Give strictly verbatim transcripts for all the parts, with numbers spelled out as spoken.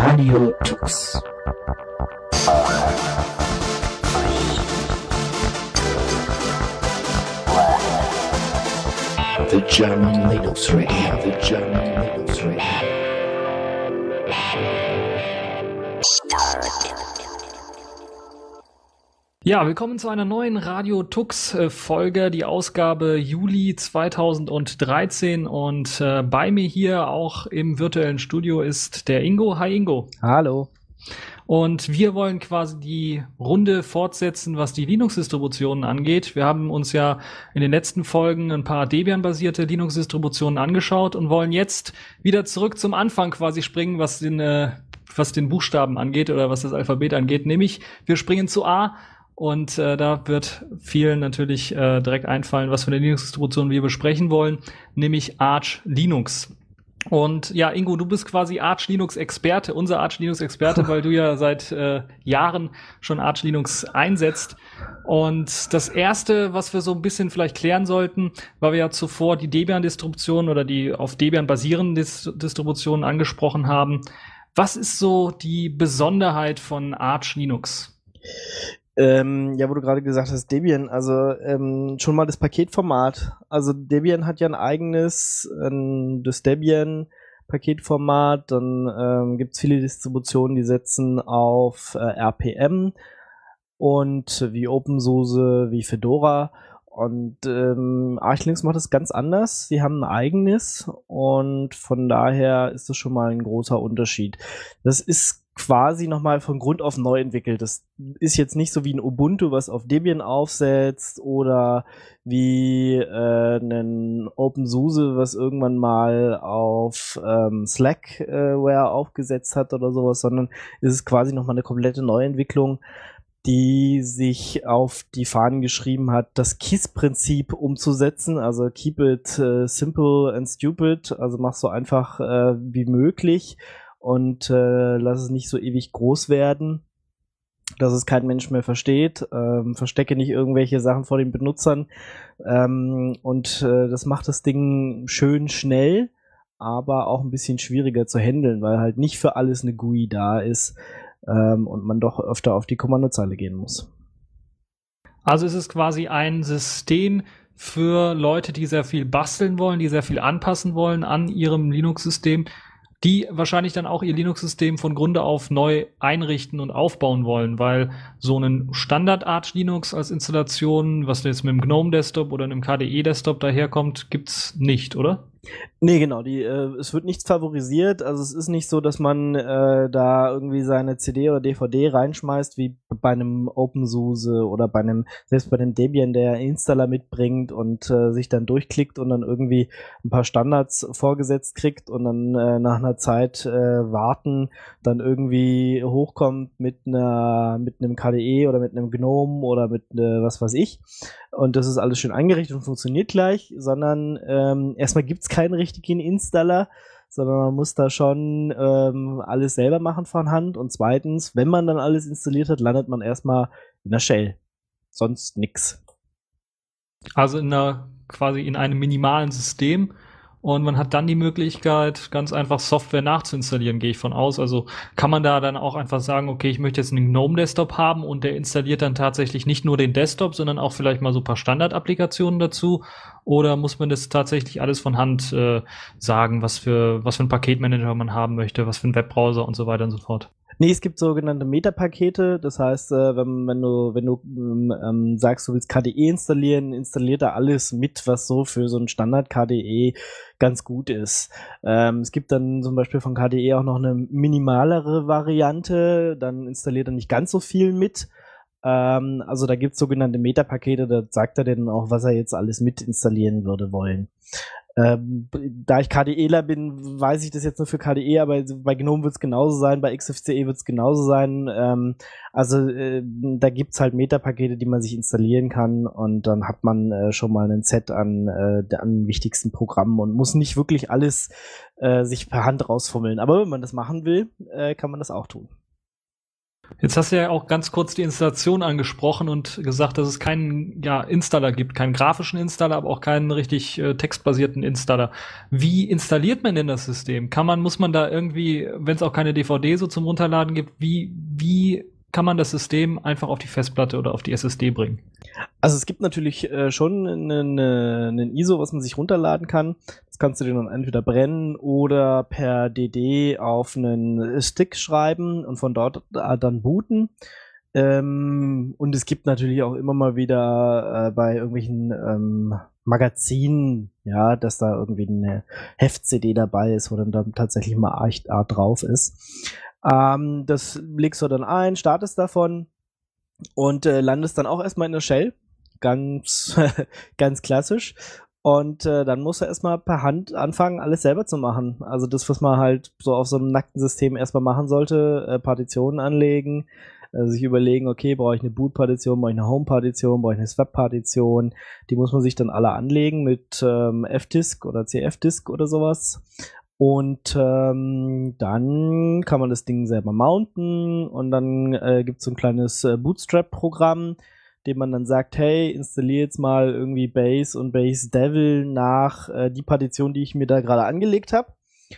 Radio Tux. The German Linux Radio, the German Linux Radio. Ja, willkommen zu einer neuen Radio Tux Folge, die Ausgabe Juli zweitausenddreizehn, und äh, bei mir hier auch im virtuellen Studio ist der Ingo. Hi Ingo. Hallo. Und wir wollen quasi die Runde fortsetzen, was die Linux-Distributionen angeht. Wir haben uns ja in den letzten Folgen ein paar Debian-basierte Linux-Distributionen angeschaut und wollen jetzt wieder zurück zum Anfang quasi springen, was den, äh, was den Buchstaben angeht oder was das Alphabet angeht. Nämlich, wir springen zu A. Und äh, da wird vielen natürlich äh, direkt einfallen, was für eine Linux-Distribution wir besprechen wollen, nämlich Arch Linux. Und ja, Ingo, du bist quasi Arch Linux-Experte, unser Arch Linux-Experte, weil du ja seit äh, Jahren schon Arch Linux einsetzt. Und das Erste, was wir so ein bisschen vielleicht klären sollten, weil wir ja zuvor die Debian-Distribution oder die auf Debian basierenden Dis- Distributionen angesprochen haben. Was ist so die Besonderheit von Arch Linux? Ähm, ja, wo du gerade gesagt hast, Debian, also ähm, schon mal das Paketformat. Also Debian hat ja ein eigenes, ähm, das Debian-Paketformat. Dann ähm, gibt es viele Distributionen, die setzen auf äh, R P M und wie OpenSUSE, wie Fedora. Und ähm, Arch Linux macht das ganz anders. Sie haben ein eigenes und von daher ist das schon mal ein großer Unterschied. Das ist quasi nochmal von Grund auf neu entwickelt. Das ist jetzt nicht so wie ein Ubuntu, was auf Debian aufsetzt, oder wie äh, ein OpenSUSE, was irgendwann mal auf ähm, Slackware aufgesetzt hat oder sowas, sondern es ist quasi nochmal eine komplette Neuentwicklung, die sich auf die Fahnen geschrieben hat, das K I S-Prinzip umzusetzen, also keep it uh, simple and stupid, also mach so einfach äh, wie möglich und äh, lass es nicht so ewig groß werden, dass es kein Mensch mehr versteht, ähm, verstecke nicht irgendwelche Sachen vor den Benutzern, ähm, und äh, das macht das Ding schön schnell, aber auch ein bisschen schwieriger zu handeln, weil halt nicht für alles eine G U I da ist, ähm, und man doch öfter auf die Kommandozeile gehen muss. Also es ist quasi ein System für Leute, die sehr viel basteln wollen, die sehr viel anpassen wollen an ihrem Linux-System, die wahrscheinlich dann auch ihr Linux-System von Grunde auf neu einrichten und aufbauen wollen, weil so einen Standard-Arch Linux als Installation, was jetzt mit dem GNOME-Desktop oder einem K D E-Desktop daherkommt, gibt's nicht, oder? Nee, genau, die, äh, es wird nichts favorisiert, also es ist nicht so, dass man äh, da irgendwie seine C D oder D V D reinschmeißt, wie bei einem OpenSUSE oder bei einem, selbst bei dem Debian, der Installer mitbringt und äh, sich dann durchklickt und dann irgendwie ein paar Standards vorgesetzt kriegt und dann äh, nach einer Zeit äh, warten, dann irgendwie hochkommt mit einer, mit einem K D E oder mit einem GNOME oder mit äh, was weiß ich. Und das ist alles schön eingerichtet und funktioniert gleich, sondern ähm, erstmal gibt's keinen richtigen Installer, sondern man muss da schon ähm, alles selber machen von Hand. Und zweitens, wenn man dann alles installiert hat, landet man erstmal in der Shell. Sonst nix. Also in einer, quasi in einem minimalen System. Und man hat dann die Möglichkeit, ganz einfach Software nachzuinstallieren, gehe ich von aus. Also kann man da dann auch einfach sagen, okay, ich möchte jetzt einen GNOME-Desktop haben und der installiert dann tatsächlich nicht nur den Desktop, sondern auch vielleicht mal so ein paar Standard-Applikationen dazu. Oder muss man das tatsächlich alles von Hand äh, sagen, was für, was für ein Paketmanager man haben möchte, was für ein Webbrowser und so weiter und so fort? Nee, es gibt sogenannte Metapakete, das heißt, äh, wenn, wenn du, wenn du ähm, sagst, du willst K D E installieren, installiert er alles mit, was so für so ein Standard-K D E ganz gut ist. Ähm, es gibt dann zum Beispiel von K D E auch noch eine minimalere Variante, dann installiert er nicht ganz so viel mit. Ähm, also da gibt es sogenannte Metapakete, da sagt er dann auch, was er jetzt alles mit installieren würde wollen. Ähm, da ich KDEler bin, weiß ich das jetzt nur für K D E, aber bei GNOME wird es genauso sein, bei X F C E wird es genauso sein. Ähm, also äh, da gibt's halt Metapakete, die man sich installieren kann, und dann hat man äh, schon mal ein Set an, äh, an wichtigsten Programmen und muss nicht wirklich alles äh, sich per Hand rausfummeln. Aber wenn man das machen will, äh, kann man das auch tun. Jetzt hast du ja auch ganz kurz die Installation angesprochen und gesagt, dass es keinen ja, Installer gibt, keinen grafischen Installer, aber auch keinen richtig äh, textbasierten Installer. Wie installiert man denn das System? Kann man, muss man da irgendwie, wenn es auch keine D V D so zum Runterladen gibt, wie, wie kann man das System einfach auf die Festplatte oder auf die S S D bringen? Also es gibt natürlich äh, schon einen einen I S O, was man sich runterladen kann. Das kannst du dir dann entweder brennen oder per D D auf einen Stick schreiben und von dort äh, dann booten. Ähm, und es gibt natürlich auch immer mal wieder äh, bei irgendwelchen ähm, Magazinen, ja, dass da irgendwie eine Heft-C D dabei ist, wo dann, dann tatsächlich mal Art, Art drauf ist. Ähm, das legst du dann ein, startest davon und äh, landest dann auch erstmal in der Shell. Ganz, ganz klassisch. Und äh, dann muss er erstmal per Hand anfangen, alles selber zu machen. Also das, was man halt so auf so einem nackten System erstmal machen sollte, äh, Partitionen anlegen, äh, sich überlegen, okay, brauche ich eine Boot-Partition, brauche ich eine Home-Partition, brauche ich eine Swap-Partition. Die muss man sich dann alle anlegen mit ähm, F-Disk oder C F-Disk oder sowas. Und ähm, dann kann man das Ding selber mounten und dann äh, gibt es so ein kleines äh, Bootstrap-Programm, dem man dann sagt, hey, installiere jetzt mal irgendwie Base und Base Devil nach äh, die Partition, die ich mir da gerade angelegt habe.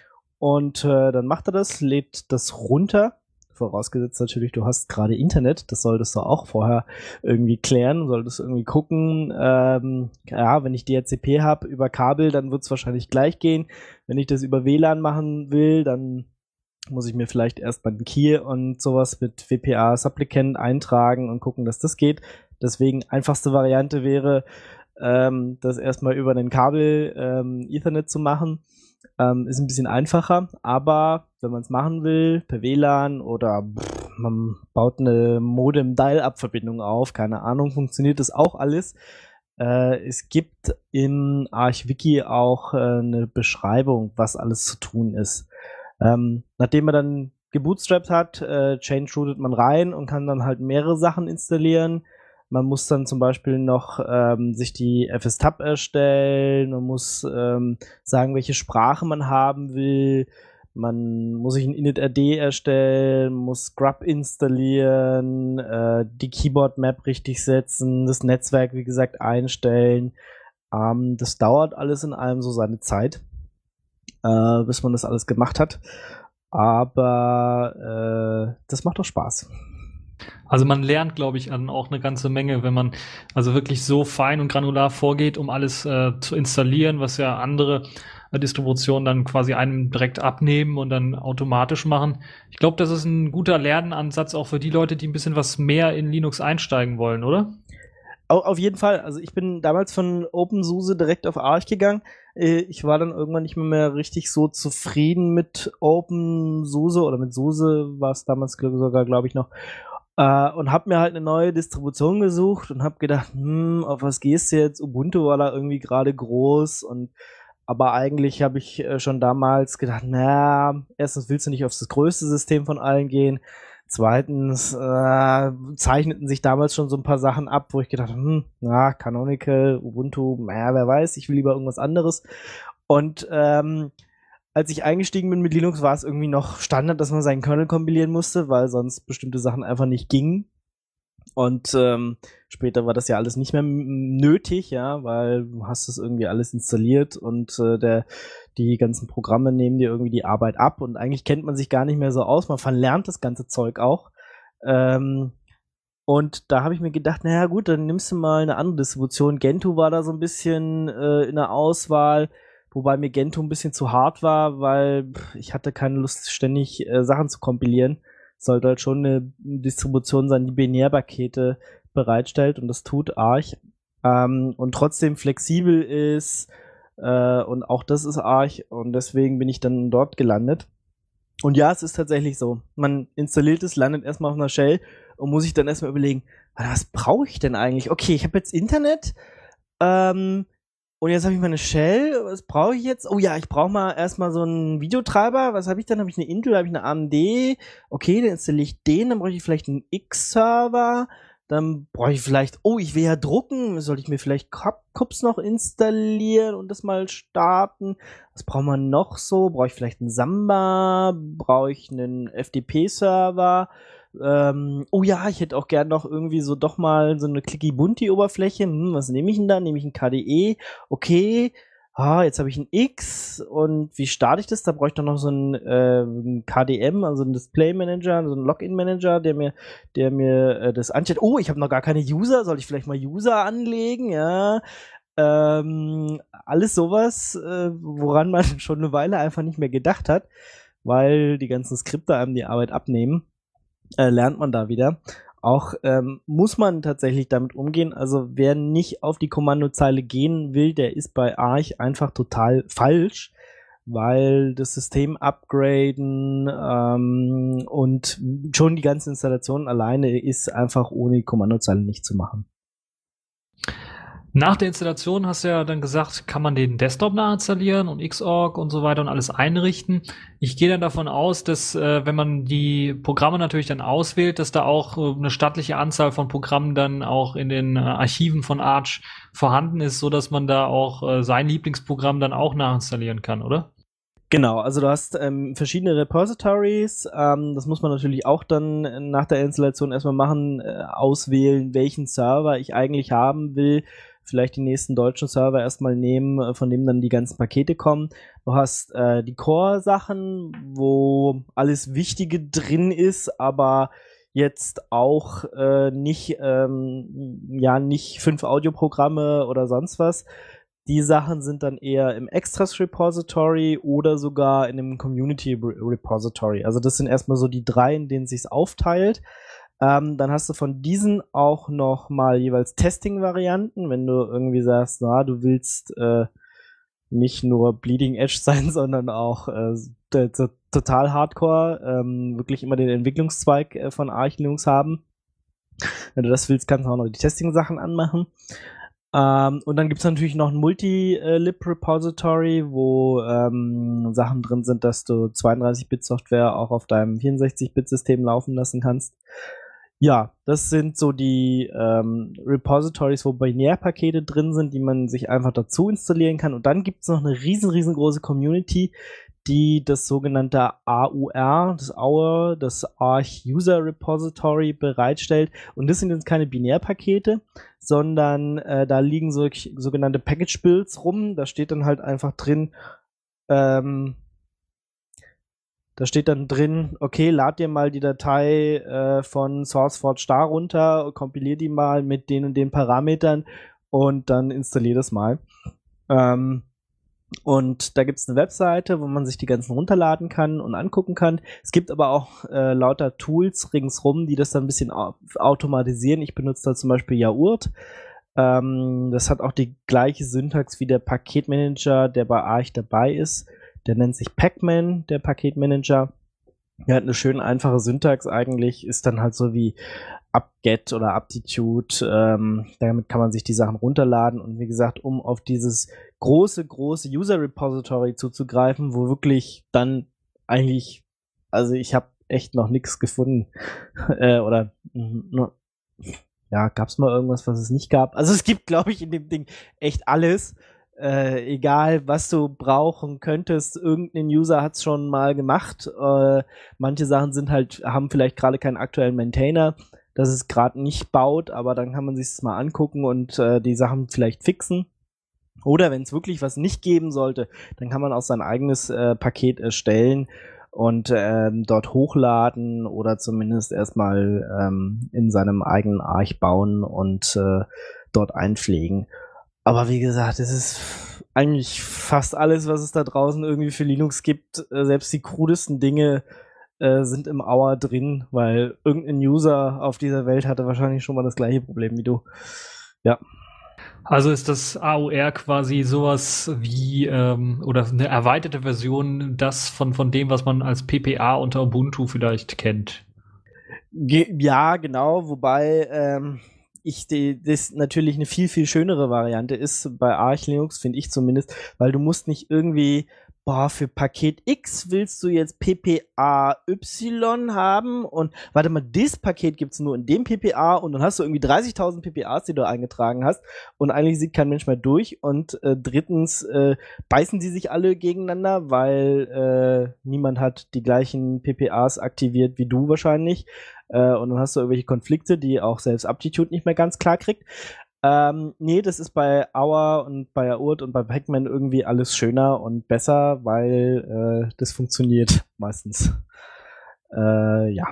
Und äh, dann macht er das, lädt das runter. Vorausgesetzt natürlich, du hast gerade Internet. Das solltest du auch vorher irgendwie klären. Solltest irgendwie gucken. Ähm, ja, wenn ich D H C P habe über Kabel, dann wird es wahrscheinlich gleich gehen. Wenn ich das über W L A N machen will, dann muss ich mir vielleicht erst mal einen Key und sowas mit W P A Supplicant eintragen und gucken, dass das geht. Deswegen einfachste Variante wäre, ähm, das erstmal über den Kabel ähm, Ethernet zu machen. Ähm, ist ein bisschen einfacher, aber wenn man es machen will, per W L A N oder pff, man baut eine Modem-Dial-Up-Verbindung auf, keine Ahnung, funktioniert das auch alles. Äh, es gibt im ArchWiki auch äh, eine Beschreibung, was alles zu tun ist. Ähm, nachdem man dann gebootstrapped hat, äh, change-rootet man rein und kann dann halt mehrere Sachen installieren. Man muss dann zum Beispiel noch ähm, sich die F S Tab erstellen, man muss ähm, sagen, welche Sprache man haben will, man muss sich ein init-R D erstellen, muss Grub installieren, äh, die Keyboard-Map richtig setzen, das Netzwerk, wie gesagt, einstellen. Ähm, das dauert alles in allem so seine Zeit, äh, bis man das alles gemacht hat. Aber äh, das macht doch Spaß. Also man lernt, glaube ich, an auch eine ganze Menge, wenn man also wirklich so fein und granular vorgeht, um alles äh, zu installieren, was ja andere äh, Distributionen dann quasi einem direkt abnehmen und dann automatisch machen. Ich glaube, das ist ein guter Lernansatz auch für die Leute, die ein bisschen was mehr in Linux einsteigen wollen, oder? Auf jeden Fall. Also ich bin damals von OpenSUSE direkt auf Arch gegangen. Ich war dann irgendwann nicht mehr, mehr richtig so zufrieden mit OpenSUSE oder mit SUSE war es damals sogar, glaube ich, noch. Uh, und hab mir halt eine neue Distribution gesucht und hab gedacht, hm, auf was gehst du jetzt? Ubuntu war da irgendwie gerade groß und aber eigentlich habe ich äh, schon damals gedacht, naja, erstens willst du nicht auf das größte System von allen gehen, zweitens äh, zeichneten sich damals schon so ein paar Sachen ab, wo ich gedacht habe, hm, na, Canonical, Ubuntu, naja, wer weiß, ich will lieber irgendwas anderes. Und ähm, als ich eingestiegen bin mit Linux, war es irgendwie noch Standard, dass man seinen Kernel kompilieren musste, weil sonst bestimmte Sachen einfach nicht gingen. Und ähm, später war das ja alles nicht mehr nötig, ja, weil du hast das irgendwie alles installiert und äh, der, die ganzen Programme nehmen dir irgendwie die Arbeit ab und eigentlich kennt man sich gar nicht mehr so aus. Man verlernt das ganze Zeug auch. Ähm, und da habe ich mir gedacht, naja gut, dann nimmst du mal eine andere Distribution. Gentoo war da so ein bisschen äh, in der Auswahl. Wobei mir Gentoo ein bisschen zu hart war, weil ich hatte keine Lust, ständig äh, Sachen zu kompilieren. Es sollte halt schon eine Distribution sein, die Binärpakete bereitstellt und das tut Arch. Ähm, und trotzdem flexibel ist äh, und auch das ist Arch und deswegen bin ich dann dort gelandet. Und ja, es ist tatsächlich so. Man installiert es, landet erstmal auf einer Shell und muss sich dann erstmal überlegen, was brauche ich denn eigentlich? Okay, ich habe jetzt Internet, ähm, und jetzt habe ich meine Shell, was brauche ich jetzt? Oh ja, ich brauche mal erstmal so einen Videotreiber. Was habe ich dann? Habe ich eine Intel, habe ich eine A M D? Okay, dann installiere ich den, dann brauche ich vielleicht einen X-Server. Dann brauche ich vielleicht, oh, ich will ja drucken. Soll ich mir vielleicht Cups noch installieren und das mal starten? Was braucht man noch so? Brauche ich vielleicht einen Samba? Brauche ich einen F T P-Server? Ähm, oh ja, ich hätte auch gern noch irgendwie so doch mal so eine Clicky-Bunti-Oberfläche. Hm, was nehme ich denn da? Nehme ich ein K D E? Okay. Ah, jetzt habe ich ein X und wie starte ich das? Da brauche ich doch noch so einen ähm, K D M, also einen Display Manager, so einen Login Manager, der mir, der mir äh, das anzeigt. Oh, ich habe noch gar keine User. Soll ich vielleicht mal User anlegen? Ja. Ähm, alles sowas, äh, woran man schon eine Weile einfach nicht mehr gedacht hat, weil die ganzen Skripte einem die Arbeit abnehmen, äh, lernt man da wieder. Auch ähm, muss man tatsächlich damit umgehen. Also wer nicht auf die Kommandozeile gehen will, der ist bei Arch einfach total falsch, weil das System upgraden ähm, und schon die ganze Installation alleine ist einfach ohne die Kommandozeile nicht zu machen. Nach der Installation hast du ja dann gesagt, kann man den Desktop nachinstallieren und Xorg und so weiter und alles einrichten. Ich gehe dann davon aus, dass äh, wenn man die Programme natürlich dann auswählt, dass da auch äh, eine stattliche Anzahl von Programmen dann auch in den äh, Archiven von Arch vorhanden ist, so dass man da auch äh, sein Lieblingsprogramm dann auch nachinstallieren kann, oder? Genau, also du hast ähm, verschiedene Repositories, ähm, das muss man natürlich auch dann nach der Installation erstmal machen, äh, auswählen, welchen Server ich eigentlich haben will, vielleicht die nächsten deutschen Server erstmal nehmen, äh, von dem dann die ganzen Pakete kommen. Du hast äh, die Core-Sachen, wo alles Wichtige drin ist, aber jetzt auch äh, nicht, ähm, ja, nicht fünf Audioprogramme oder sonst was. Die Sachen sind dann eher im Extras Repository oder sogar in einem Community Repository. Also das sind erstmal so die drei, in denen es sich aufteilt. Ähm, dann hast du von diesen auch noch mal jeweils Testing-Varianten, wenn du irgendwie sagst, na, du willst äh, nicht nur Bleeding Edge sein, sondern auch äh, t- t- total Hardcore, ähm, wirklich immer den Entwicklungszweig äh, von Arch Linux haben. Wenn du das willst, kannst du auch noch die Testing-Sachen anmachen. Ähm, und dann gibt's natürlich noch ein Multi-Lib-Repository, wo ähm, Sachen drin sind, dass du zweiunddreißig-Bit-Software auch auf deinem vierundsechzig-Bit-System laufen lassen kannst. Ja, das sind so die ähm, Repositories, wo Binärpakete drin sind, die man sich einfach dazu installieren kann. Und dann gibt's noch eine riesen, riesengroße Community, die das sogenannte A U R, das A U R, das Arch User Repository bereitstellt. Und das sind jetzt keine Binärpakete, sondern äh, da liegen so, sogenannte Package Builds rum. Da steht dann halt einfach drin, ähm, da steht dann drin, okay, lad dir mal die Datei äh, von SourceForge Star runter, kompilier die mal mit den und den Parametern und dann installier das mal. Ähm, Und da gibt's eine Webseite, wo man sich die ganzen runterladen kann und angucken kann. Es gibt aber auch äh, lauter Tools ringsrum, die das dann ein bisschen au- automatisieren. Ich benutze da zum Beispiel Yaourt. Ähm, das hat auch die gleiche Syntax wie der Paketmanager, der bei Arch dabei ist. Der nennt sich Pacman, der Paketmanager. Der hat eine schön einfache Syntax eigentlich, ist dann halt so wie apt-get oder aptitude. Ähm, damit kann man sich die Sachen runterladen und wie gesagt, um auf dieses große, große User-Repository zuzugreifen, wo wirklich dann eigentlich, also ich habe echt noch nichts gefunden. äh, oder no, ja, gab's mal irgendwas, was es nicht gab? Also es gibt, glaube ich, in dem Ding echt alles. Äh, egal, was du brauchen könntest, irgendein User hat's schon mal gemacht. Äh, manche Sachen sind halt, haben vielleicht gerade keinen aktuellen Maintainer, dass es gerade nicht baut, aber dann kann man sich das mal angucken und äh, die Sachen vielleicht fixen. Oder wenn es wirklich was nicht geben sollte, dann kann man auch sein eigenes äh, Paket erstellen und ähm, dort hochladen oder zumindest erstmal ähm, in seinem eigenen Arch bauen und äh, dort einpflegen. Aber wie gesagt, es ist eigentlich fast alles, was es da draußen irgendwie für Linux gibt. Äh, selbst die krudesten Dinge äh, sind im Auer drin, weil irgendein User auf dieser Welt hatte wahrscheinlich schon mal das gleiche Problem wie du. Ja. Also ist das A U R quasi sowas wie ähm, oder eine erweiterte Version das von von dem, was man als P P A unter Ubuntu vielleicht kennt. Ge- ja, genau, wobei ähm, ich die, das natürlich eine viel, viel schönere Variante ist bei Arch Linux, finde ich zumindest, weil du musst nicht irgendwie, boah, für Paket X willst du jetzt P P A Y haben und warte mal, das Paket gibt's nur in dem P P A und dann hast du irgendwie dreißigtausend P P As, die du eingetragen hast und eigentlich sieht kein Mensch mehr durch und äh, drittens äh, beißen sie sich alle gegeneinander, weil äh, niemand hat die gleichen P P As aktiviert wie du wahrscheinlich. Äh, und dann hast du irgendwelche Konflikte, die auch selbst Aptitude nicht mehr ganz klar kriegt. Ähm, nee, das ist bei Auer und bei Aurt und bei Pac-Man irgendwie alles schöner und besser, weil äh, das funktioniert meistens. Äh, ja.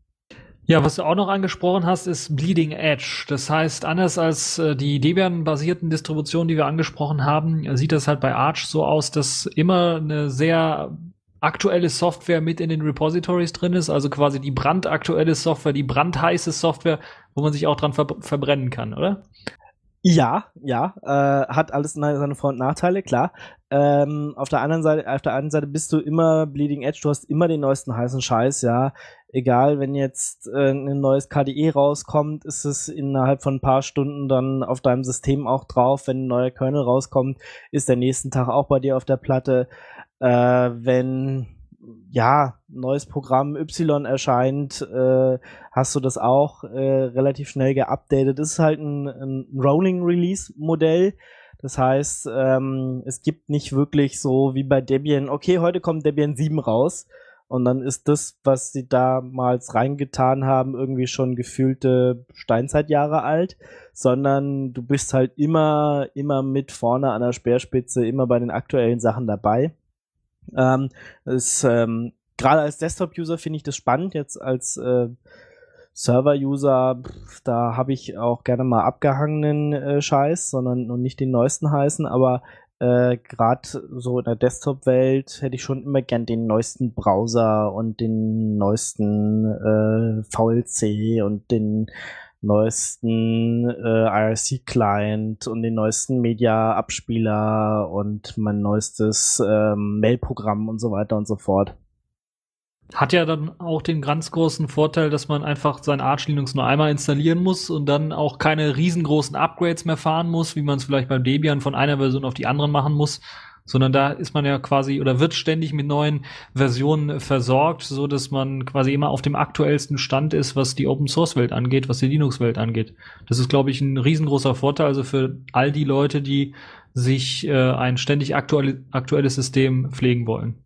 Ja, was du auch noch angesprochen hast, ist Bleeding Edge. Das heißt, anders als äh, die Debian-basierten Distributionen, die wir angesprochen haben, äh, sieht das halt bei Arch so aus, dass immer eine sehr aktuelle Software mit in den Repositories drin ist, also quasi die brandaktuelle Software, die brandheiße Software, wo man sich auch dran ver- verbrennen kann, oder? Ja, ja, äh, hat alles seine Vor- und Nachteile, klar. Ähm, auf der anderen Seite, auf der einen Seite bist du immer Bleeding Edge, du hast immer den neuesten heißen Scheiß, ja. Egal, wenn jetzt äh, ein neues K D E rauskommt, ist es innerhalb von ein paar Stunden dann auf deinem System auch drauf. Wenn ein neuer Kernel rauskommt, ist der nächsten Tag auch bei dir auf der Platte. Äh, wenn ja, neues Programm Y erscheint, äh, hast du das auch äh, relativ schnell geupdatet. Das ist halt ein, ein Rolling-Release-Modell. Das heißt, ähm, es gibt nicht wirklich so wie bei Debian, okay, heute kommt Debian sieben raus und dann ist das, was sie damals reingetan haben, irgendwie schon gefühlte Steinzeitjahre alt, sondern du bist halt immer, immer mit vorne an der Speerspitze, immer bei den aktuellen Sachen dabei. Ähm, ist, ähm, gerade als Desktop-User finde ich das spannend. Jetzt als äh, Server-User, pff, da habe ich auch gerne mal abgehangenen äh, Scheiß, sondern und nicht den neuesten heißen, aber äh, gerade so in der Desktop-Welt hätte ich schon immer gern den neuesten Browser und den neuesten äh, V L C und den neuesten äh, I R C-Client und den neuesten Media-Abspieler und mein neuestes ähm, Mail-Programm und so weiter und so fort. Hat ja dann auch den ganz großen Vorteil, dass man einfach sein Arch Linux nur einmal installieren muss und dann auch keine riesengroßen Upgrades mehr fahren muss, wie man es vielleicht beim Debian von einer Version auf die andere machen muss, sondern da ist man ja quasi oder wird ständig mit neuen Versionen versorgt, so dass man quasi immer auf dem aktuellsten Stand ist, was die Open Source Welt angeht, was die Linux Welt angeht. Das ist, glaube ich, ein riesengroßer Vorteil, also für all die Leute, die sich äh, ein ständig aktuelle, aktuelles System pflegen wollen.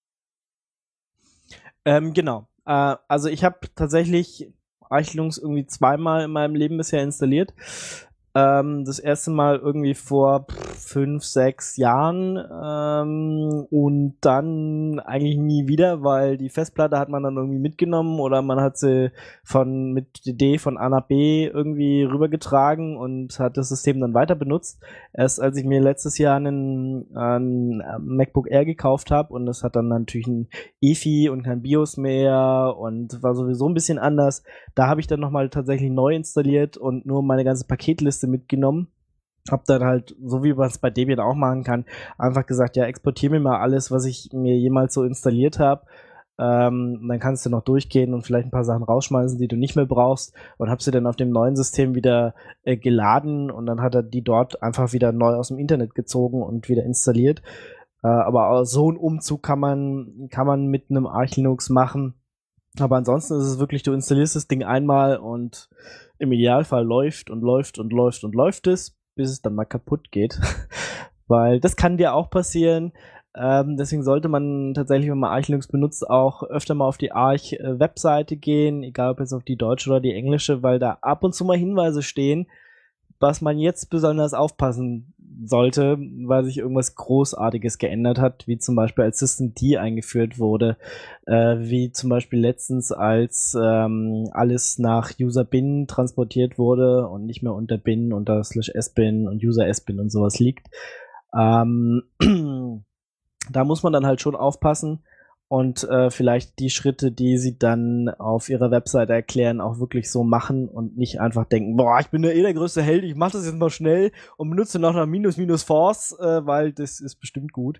Ähm, genau. Äh, also ich habe tatsächlich Arch Linux irgendwie zweimal in meinem Leben bisher installiert. Ähm, das erste Mal irgendwie vor fünf, sechs Jahren ähm, und dann eigentlich nie wieder, weil die Festplatte hat man dann irgendwie mitgenommen oder man hat sie von mit D D von A nach B irgendwie rübergetragen und hat das System dann weiter benutzt. Erst als ich mir letztes Jahr einen, einen MacBook Air gekauft habe und das hat dann natürlich ein E F I und kein BIOS mehr und war sowieso ein bisschen anders. Da habe ich dann nochmal tatsächlich neu installiert und nur meine ganze Paketliste mitgenommen. Hab dann halt, so wie man es bei Debian auch machen kann, einfach gesagt, ja, exportiere mir mal alles, was ich mir jemals so installiert habe. Ähm, dann kannst du noch durchgehen und vielleicht ein paar Sachen rausschmeißen, die du nicht mehr brauchst und hab sie dann auf dem neuen System wieder äh, geladen und dann hat er die dort einfach wieder neu aus dem Internet gezogen und wieder installiert. Äh, aber so einen Umzug kann man, kann man mit einem Arch Linux machen. Aber ansonsten ist es wirklich, du installierst das Ding einmal und im Idealfall läuft und läuft und läuft und läuft es, bis es dann mal kaputt geht. Weil das kann dir auch passieren. Ähm, deswegen sollte man tatsächlich, wenn man Arch Linux benutzt, auch öfter mal auf die Arch-Webseite gehen, egal ob jetzt auf die deutsche oder die englische, weil da ab und zu mal Hinweise stehen, was man jetzt besonders aufpassen sollte, weil sich irgendwas Großartiges geändert hat, wie zum Beispiel als Systemd eingeführt wurde, äh, wie zum Beispiel letztens als ähm, alles nach User-Bin transportiert wurde und nicht mehr unter Bin, unter slash S-Bin und User-S-Bin und sowas liegt. Ähm, da muss man dann halt schon aufpassen und äh, vielleicht die Schritte, die sie dann auf ihrer Webseite erklären, auch wirklich so machen und nicht einfach denken, boah, ich bin ja eh der größte Held, ich mach das jetzt mal schnell und benutze noch noch minus minus force, äh, weil das ist bestimmt gut.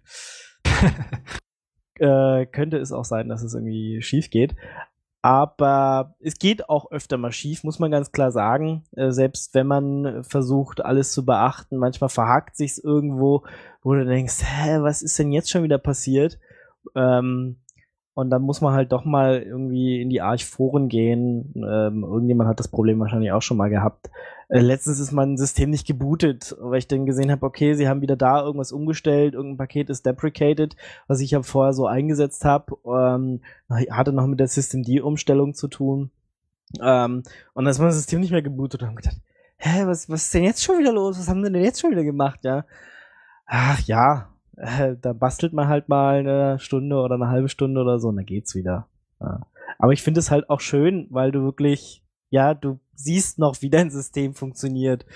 äh, könnte es auch sein, dass es irgendwie schief geht. Aber es geht auch öfter mal schief, muss man ganz klar sagen. Äh, selbst wenn man versucht, alles zu beachten, manchmal verhakt sich's irgendwo, wo du denkst, hä, was ist denn jetzt schon wieder passiert? Ähm, und dann muss man halt doch mal irgendwie in die Arch-Foren gehen. Ähm, irgendjemand hat das Problem wahrscheinlich auch schon mal gehabt. Äh, letztens ist mein System nicht gebootet, weil ich dann gesehen habe, okay, sie haben wieder da irgendwas umgestellt, irgendein Paket ist deprecated, was ich ja vorher so eingesetzt habe. Ähm, hatte noch mit der Systemd-Umstellung zu tun. Ähm, und dann ist mein System nicht mehr gebootet und haben gedacht, hä, was, was ist denn jetzt schon wieder los? Was haben wir denn jetzt schon wieder gemacht, ja? Ach ja, äh, da bastelt man halt mal eine Stunde oder eine halbe Stunde oder so und dann geht's wieder. Ja. Aber ich finde es halt auch schön, weil du wirklich, ja, du siehst noch, wie dein System funktioniert.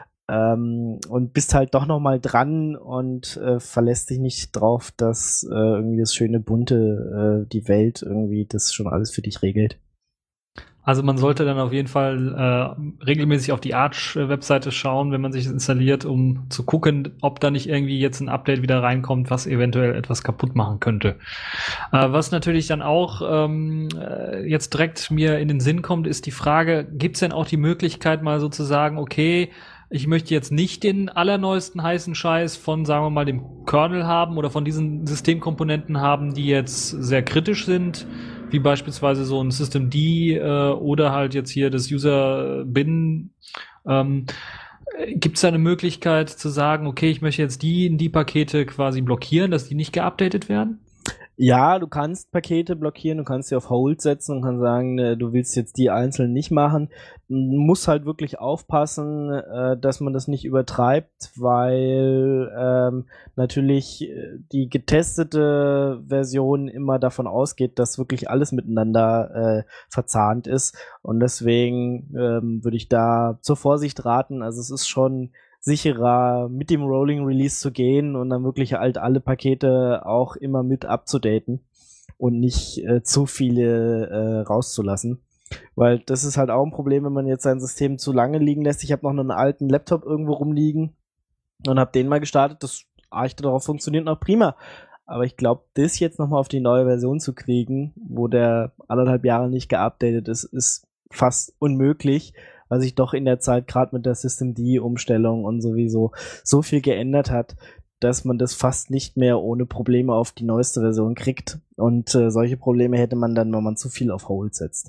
Ähm, und bist halt doch noch mal dran und äh, verlässt dich nicht drauf, dass äh, irgendwie das schöne bunte, äh, die Welt irgendwie das schon alles für dich regelt. Also man sollte dann auf jeden Fall äh, regelmäßig auf die Arch-Webseite schauen, wenn man sich das installiert, um zu gucken, ob da nicht irgendwie jetzt ein Update wieder reinkommt, was eventuell etwas kaputt machen könnte. Äh, was natürlich dann auch ähm, äh, jetzt direkt mir in den Sinn kommt, ist die Frage, gibt es denn auch die Möglichkeit mal so zu sagen, okay, ich möchte jetzt nicht den allerneuesten heißen Scheiß von, sagen wir mal, dem Kernel haben oder von diesen Systemkomponenten haben, die jetzt sehr kritisch sind, wie beispielsweise so ein Systemd äh, oder halt jetzt hier das User-Bin. Ähm, Gibt es da eine Möglichkeit zu sagen, okay, ich möchte jetzt die die Pakete quasi blockieren, dass die nicht geupdatet werden? Ja, du kannst Pakete blockieren, du kannst sie auf Hold setzen und kannst sagen, äh, du willst jetzt die einzeln nicht machen. Muss halt wirklich aufpassen, äh, dass man das nicht übertreibt, weil ähm, natürlich die getestete Version immer davon ausgeht, dass wirklich alles miteinander äh, verzahnt ist. Und deswegen ähm, würde ich da zur Vorsicht raten. Also es ist schon sicherer, mit dem Rolling Release zu gehen und dann wirklich halt alle Pakete auch immer mit abzudaten und nicht äh, zu viele äh, rauszulassen. Weil das ist halt auch ein Problem, wenn man jetzt sein System zu lange liegen lässt. Ich habe noch einen alten Laptop irgendwo rumliegen und habe den mal gestartet. Das Arch darauf funktioniert noch prima. Aber ich glaube, das jetzt nochmal auf die neue Version zu kriegen, wo der anderthalb Jahre nicht geupdatet ist, ist fast unmöglich, weil sich doch in der Zeit gerade mit der Systemd-Umstellung und sowieso so viel geändert hat, dass man das fast nicht mehr ohne Probleme auf die neueste Version kriegt. Und äh, solche Probleme hätte man dann, wenn man zu viel auf Hold setzt.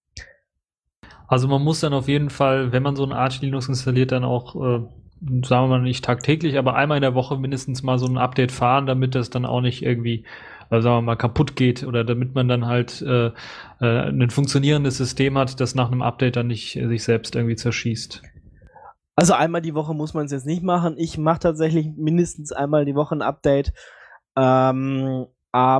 Also man muss dann auf jeden Fall, wenn man so ein Arch Linux installiert, dann auch, äh, sagen wir mal nicht tagtäglich, aber einmal in der Woche mindestens mal so ein Update fahren, damit das dann auch nicht irgendwie, äh, sagen wir mal, kaputt geht oder damit man dann halt äh, äh, ein funktionierendes System hat, das nach einem Update dann nicht äh, sich selbst irgendwie zerschießt. Also einmal die Woche muss man es jetzt nicht machen. Ich mache tatsächlich mindestens einmal die Woche ein Update. Ähm,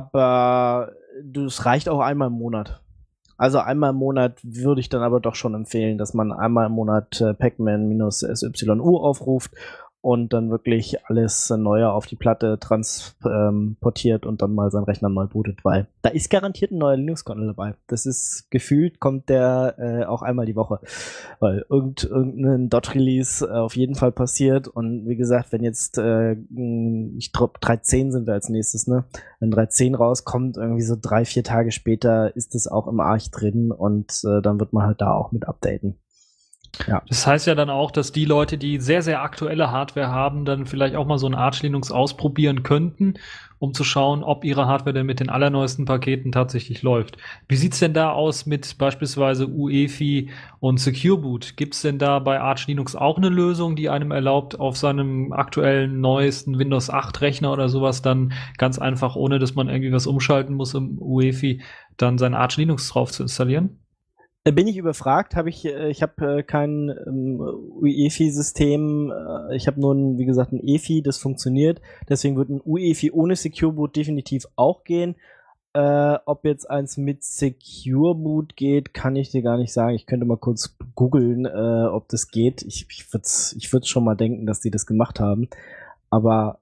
aber es reicht auch einmal im Monat. Also einmal im Monat würde ich dann aber doch schon empfehlen, dass man einmal im Monat äh, pacman-S Y U aufruft und dann wirklich alles äh, Neue auf die Platte transportiert ähm, und dann mal seinen Rechner neu bootet, weil da ist garantiert ein neuer Linux-Kernel dabei. Das ist gefühlt, kommt der äh, auch einmal die Woche, weil irgend, irgendein Dot-Release äh, auf jeden Fall passiert und wie gesagt, wenn jetzt äh, ich glaube drei Punkt zehn sind wir als nächstes, ne? Wenn drei Punkt zehn rauskommt, irgendwie so drei, vier Tage später ist es auch im Arch drin und äh, dann wird man halt da auch mit updaten. Ja. Das heißt ja dann auch, dass die Leute, die sehr, sehr aktuelle Hardware haben, dann vielleicht auch mal so ein Arch Linux ausprobieren könnten, um zu schauen, ob ihre Hardware denn mit den allerneuesten Paketen tatsächlich läuft. Wie sieht's denn da aus mit beispielsweise U E F I und Secure Boot? Gibt's denn da bei Arch Linux auch eine Lösung, die einem erlaubt, auf seinem aktuellen, neuesten Windows acht Rechner oder sowas dann ganz einfach, ohne dass man irgendwie was umschalten muss im U E F I, dann sein Arch Linux drauf zu installieren? Bin ich überfragt, habe ich, ich habe äh, kein ähm, U E F I-System, äh, ich habe nur, ein, wie gesagt, ein E F I, das funktioniert, deswegen wird ein U E F I ohne Secure Boot definitiv auch gehen. Äh, ob jetzt eins mit Secure Boot geht, kann ich dir gar nicht sagen. Ich könnte mal kurz googeln, äh, ob das geht. Ich, ich würde ich würd schon mal denken, dass die das gemacht haben, aber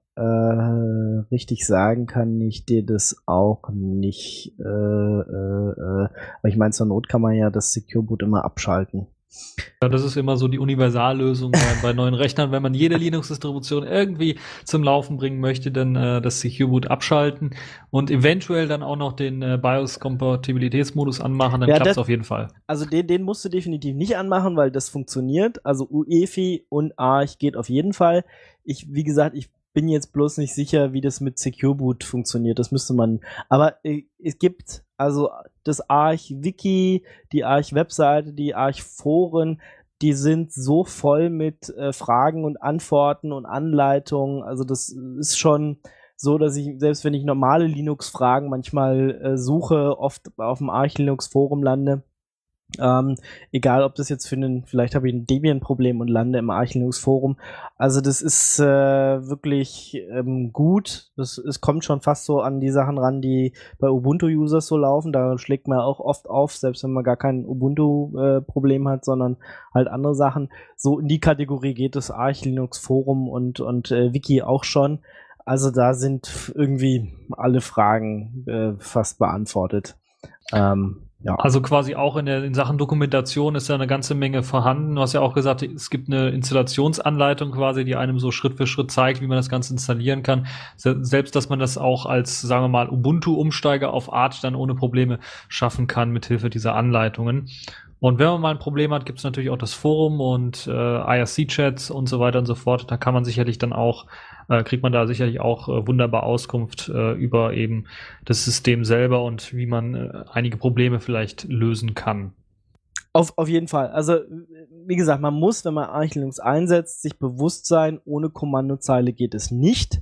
Äh, richtig sagen kann ich dir das auch nicht. Äh, äh, äh. Aber ich meine, zur Not kann man ja das Secure Boot immer abschalten. Ja, das ist immer so die Universallösung bei, bei neuen Rechnern. Wenn man jede Linux-Distribution irgendwie zum Laufen bringen möchte, dann äh, das Secure Boot abschalten und eventuell dann auch noch den äh, BIOS-Kompatibilitätsmodus anmachen, dann ja, klappt es das, auf jeden Fall. Also den, den musst du definitiv nicht anmachen, weil das funktioniert. Also U E F I und Arch geht auf jeden Fall. Ich, wie gesagt, ich bin jetzt bloß nicht sicher, wie das mit Secure Boot funktioniert. Das müsste man. Aber äh, es gibt also das Arch-Wiki, die Arch-Webseite, die Arch-Foren, die sind so voll mit äh, Fragen und Antworten und Anleitungen. Also das ist schon so, dass ich, selbst wenn ich normale Linux-Fragen manchmal äh, suche, oft auf dem Arch-Linux-Forum lande. Ähm, egal, ob das jetzt für einen, vielleicht habe ich ein Debian-Problem und lande im Arch Linux Forum. Also das ist äh, wirklich ähm, gut. Das, es kommt schon fast so an die Sachen ran, die bei Ubuntu-Users so laufen. Da schlägt man auch oft auf, selbst wenn man gar kein Ubuntu-Problem äh, hat, sondern halt andere Sachen. So in die Kategorie geht das Arch Linux Forum und, und äh, Wiki auch schon. Also da sind irgendwie alle Fragen äh, fast beantwortet. Ähm, Ja. Also quasi auch in, der, in Sachen Dokumentation ist ja eine ganze Menge vorhanden. Du hast ja auch gesagt, es gibt eine Installationsanleitung quasi, die einem so Schritt für Schritt zeigt, wie man das Ganze installieren kann. Selbst, dass man das auch als, sagen wir mal, Ubuntu-Umsteiger auf Arch dann ohne Probleme schaffen kann, mithilfe dieser Anleitungen. Und wenn man mal ein Problem hat, gibt es natürlich auch das Forum und äh, I R C-Chats und so weiter und so fort. Da kann man sicherlich dann auch, äh, kriegt man da sicherlich auch äh, wunderbar Auskunft äh, über eben das System selber und wie man äh, einige Probleme vielleicht lösen kann. Auf, auf jeden Fall. Also, wie gesagt, man muss, wenn man Arch Linux einsetzt, sich bewusst sein, ohne Kommandozeile geht es nicht.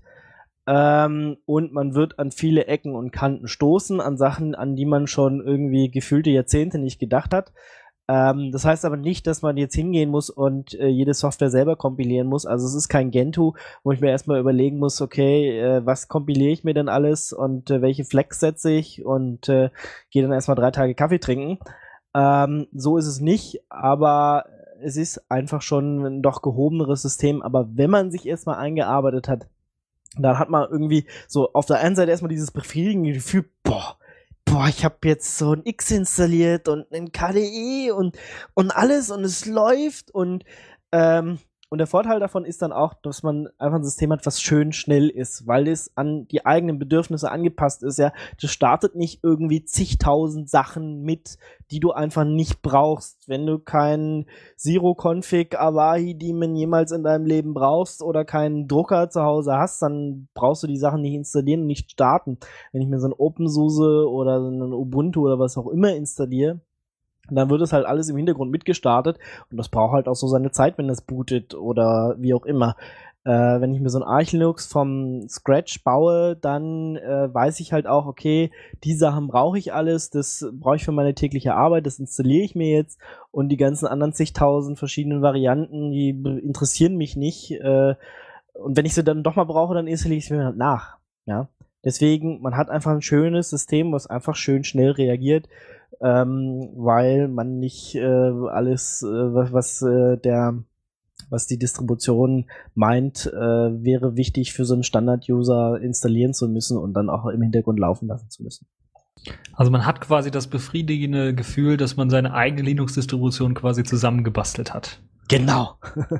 Ähm, und man wird an viele Ecken und Kanten stoßen, an Sachen, an die man schon irgendwie gefühlte Jahrzehnte nicht gedacht hat. Ähm, das heißt aber nicht, dass man jetzt hingehen muss und äh, jede Software selber kompilieren muss. Also es ist kein Gentoo, wo ich mir erstmal überlegen muss, okay, äh, was kompiliere ich mir denn alles und äh, welche Flex setze ich und äh, gehe dann erstmal drei Tage Kaffee trinken. Ähm, so ist es nicht, aber es ist einfach schon ein doch gehobeneres System. Aber wenn man sich erstmal eingearbeitet hat, dann hat man irgendwie so auf der einen Seite erstmal dieses befriedigende Gefühl, boah, boah, ich habe jetzt so ein X installiert und ein K D E und, und alles und es läuft und ähm, und der Vorteil davon ist dann auch, dass man einfach ein System hat, was schön schnell ist, weil es an die eigenen Bedürfnisse angepasst ist. Ja, das startet nicht irgendwie zigtausend Sachen mit, die du einfach nicht brauchst. Wenn du keinen Zero-Config Avahi-Daemon jemals in deinem Leben brauchst oder keinen Drucker zu Hause hast, dann brauchst du die Sachen nicht installieren und nicht starten. Wenn ich mir so ein OpenSUSE oder so ein Ubuntu oder was auch immer installiere, dann wird es halt alles im Hintergrund mitgestartet und das braucht halt auch so seine Zeit, wenn das bootet oder wie auch immer. Äh, wenn ich mir so ein Arch Linux vom Scratch baue, dann äh, weiß ich halt auch, okay, die Sachen brauche ich alles, das brauche ich für meine tägliche Arbeit, das installiere ich mir jetzt und die ganzen anderen zigtausend verschiedenen Varianten, die interessieren mich nicht. Äh, und wenn ich sie dann doch mal brauche, dann installiere ich sie mir halt nach. Ja? Deswegen, man hat einfach ein schönes System, was einfach schön schnell reagiert. Ähm, weil man nicht äh, alles, äh, was, was äh, der, was die Distribution meint, äh, wäre wichtig für so einen Standard-User installieren zu müssen und dann auch im Hintergrund laufen lassen zu müssen. Also man hat quasi das befriedigende Gefühl, dass man seine eigene Linux-Distribution quasi zusammengebastelt hat. Genau.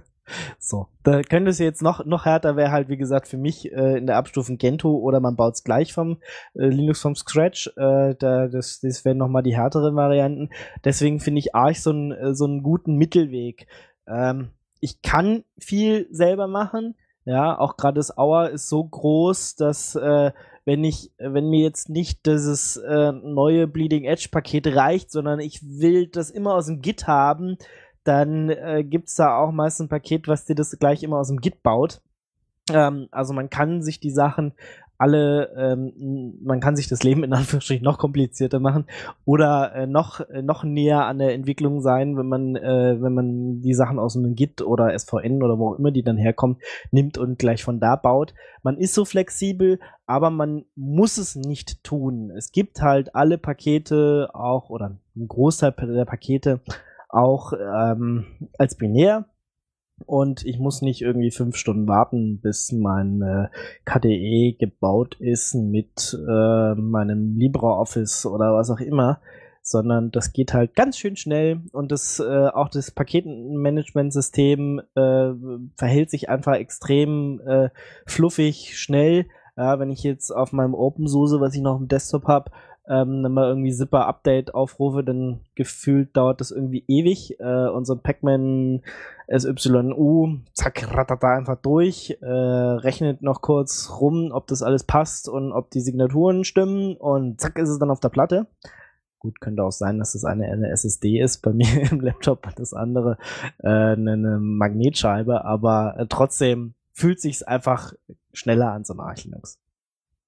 So, da könnte es jetzt noch noch härter, wäre halt wie gesagt für mich äh, in der Abstufung Gentoo oder man baut es gleich vom äh, Linux vom Scratch. Äh, da, das das wären nochmal die härteren Varianten. Deswegen finde ich Arch so einen äh, so einen guten Mittelweg. Ähm, ich kann viel selber machen. Ja, auch gerade das Hour ist so groß, dass äh, wenn ich, wenn mir jetzt nicht dieses äh, neue Bleeding Edge Paket reicht, sondern ich will das immer aus dem Git haben, dann äh, gibt's da auch meist ein Paket, was dir das gleich immer aus dem Git baut. Ähm, also man kann sich die Sachen alle, ähm, man kann sich das Leben in Anführungsstrichen noch komplizierter machen oder äh, noch äh, noch näher an der Entwicklung sein, wenn man äh, wenn man die Sachen aus einem Git oder S V N oder wo auch immer die dann herkommen, nimmt und gleich von da baut. Man ist so flexibel, aber man muss es nicht tun. Es gibt halt alle Pakete auch oder ein Großteil der Pakete auch ähm, als binär und ich muss nicht irgendwie fünf Stunden warten, bis mein äh, K D E gebaut ist mit äh, meinem LibreOffice oder was auch immer, sondern das geht halt ganz schön schnell und das äh, auch das Paketmanagementsystem äh, verhält sich einfach extrem äh, fluffig, schnell. Ja, wenn ich jetzt auf meinem OpenSUSE, was ich noch im Desktop habe, ähm, dann mal irgendwie Zipper-Update aufrufe, dann gefühlt dauert das irgendwie ewig. Äh, und so ein Pacman S Y U, zack, rattert da einfach durch, äh, rechnet noch kurz rum, ob das alles passt und ob die Signaturen stimmen und zack ist es dann auf der Platte. Gut, könnte auch sein, dass das eine eine S S D ist, bei mir im Laptop, das andere äh, eine Magnetscheibe, aber äh, trotzdem fühlt sich's einfach schneller an, so ein Arch Linux.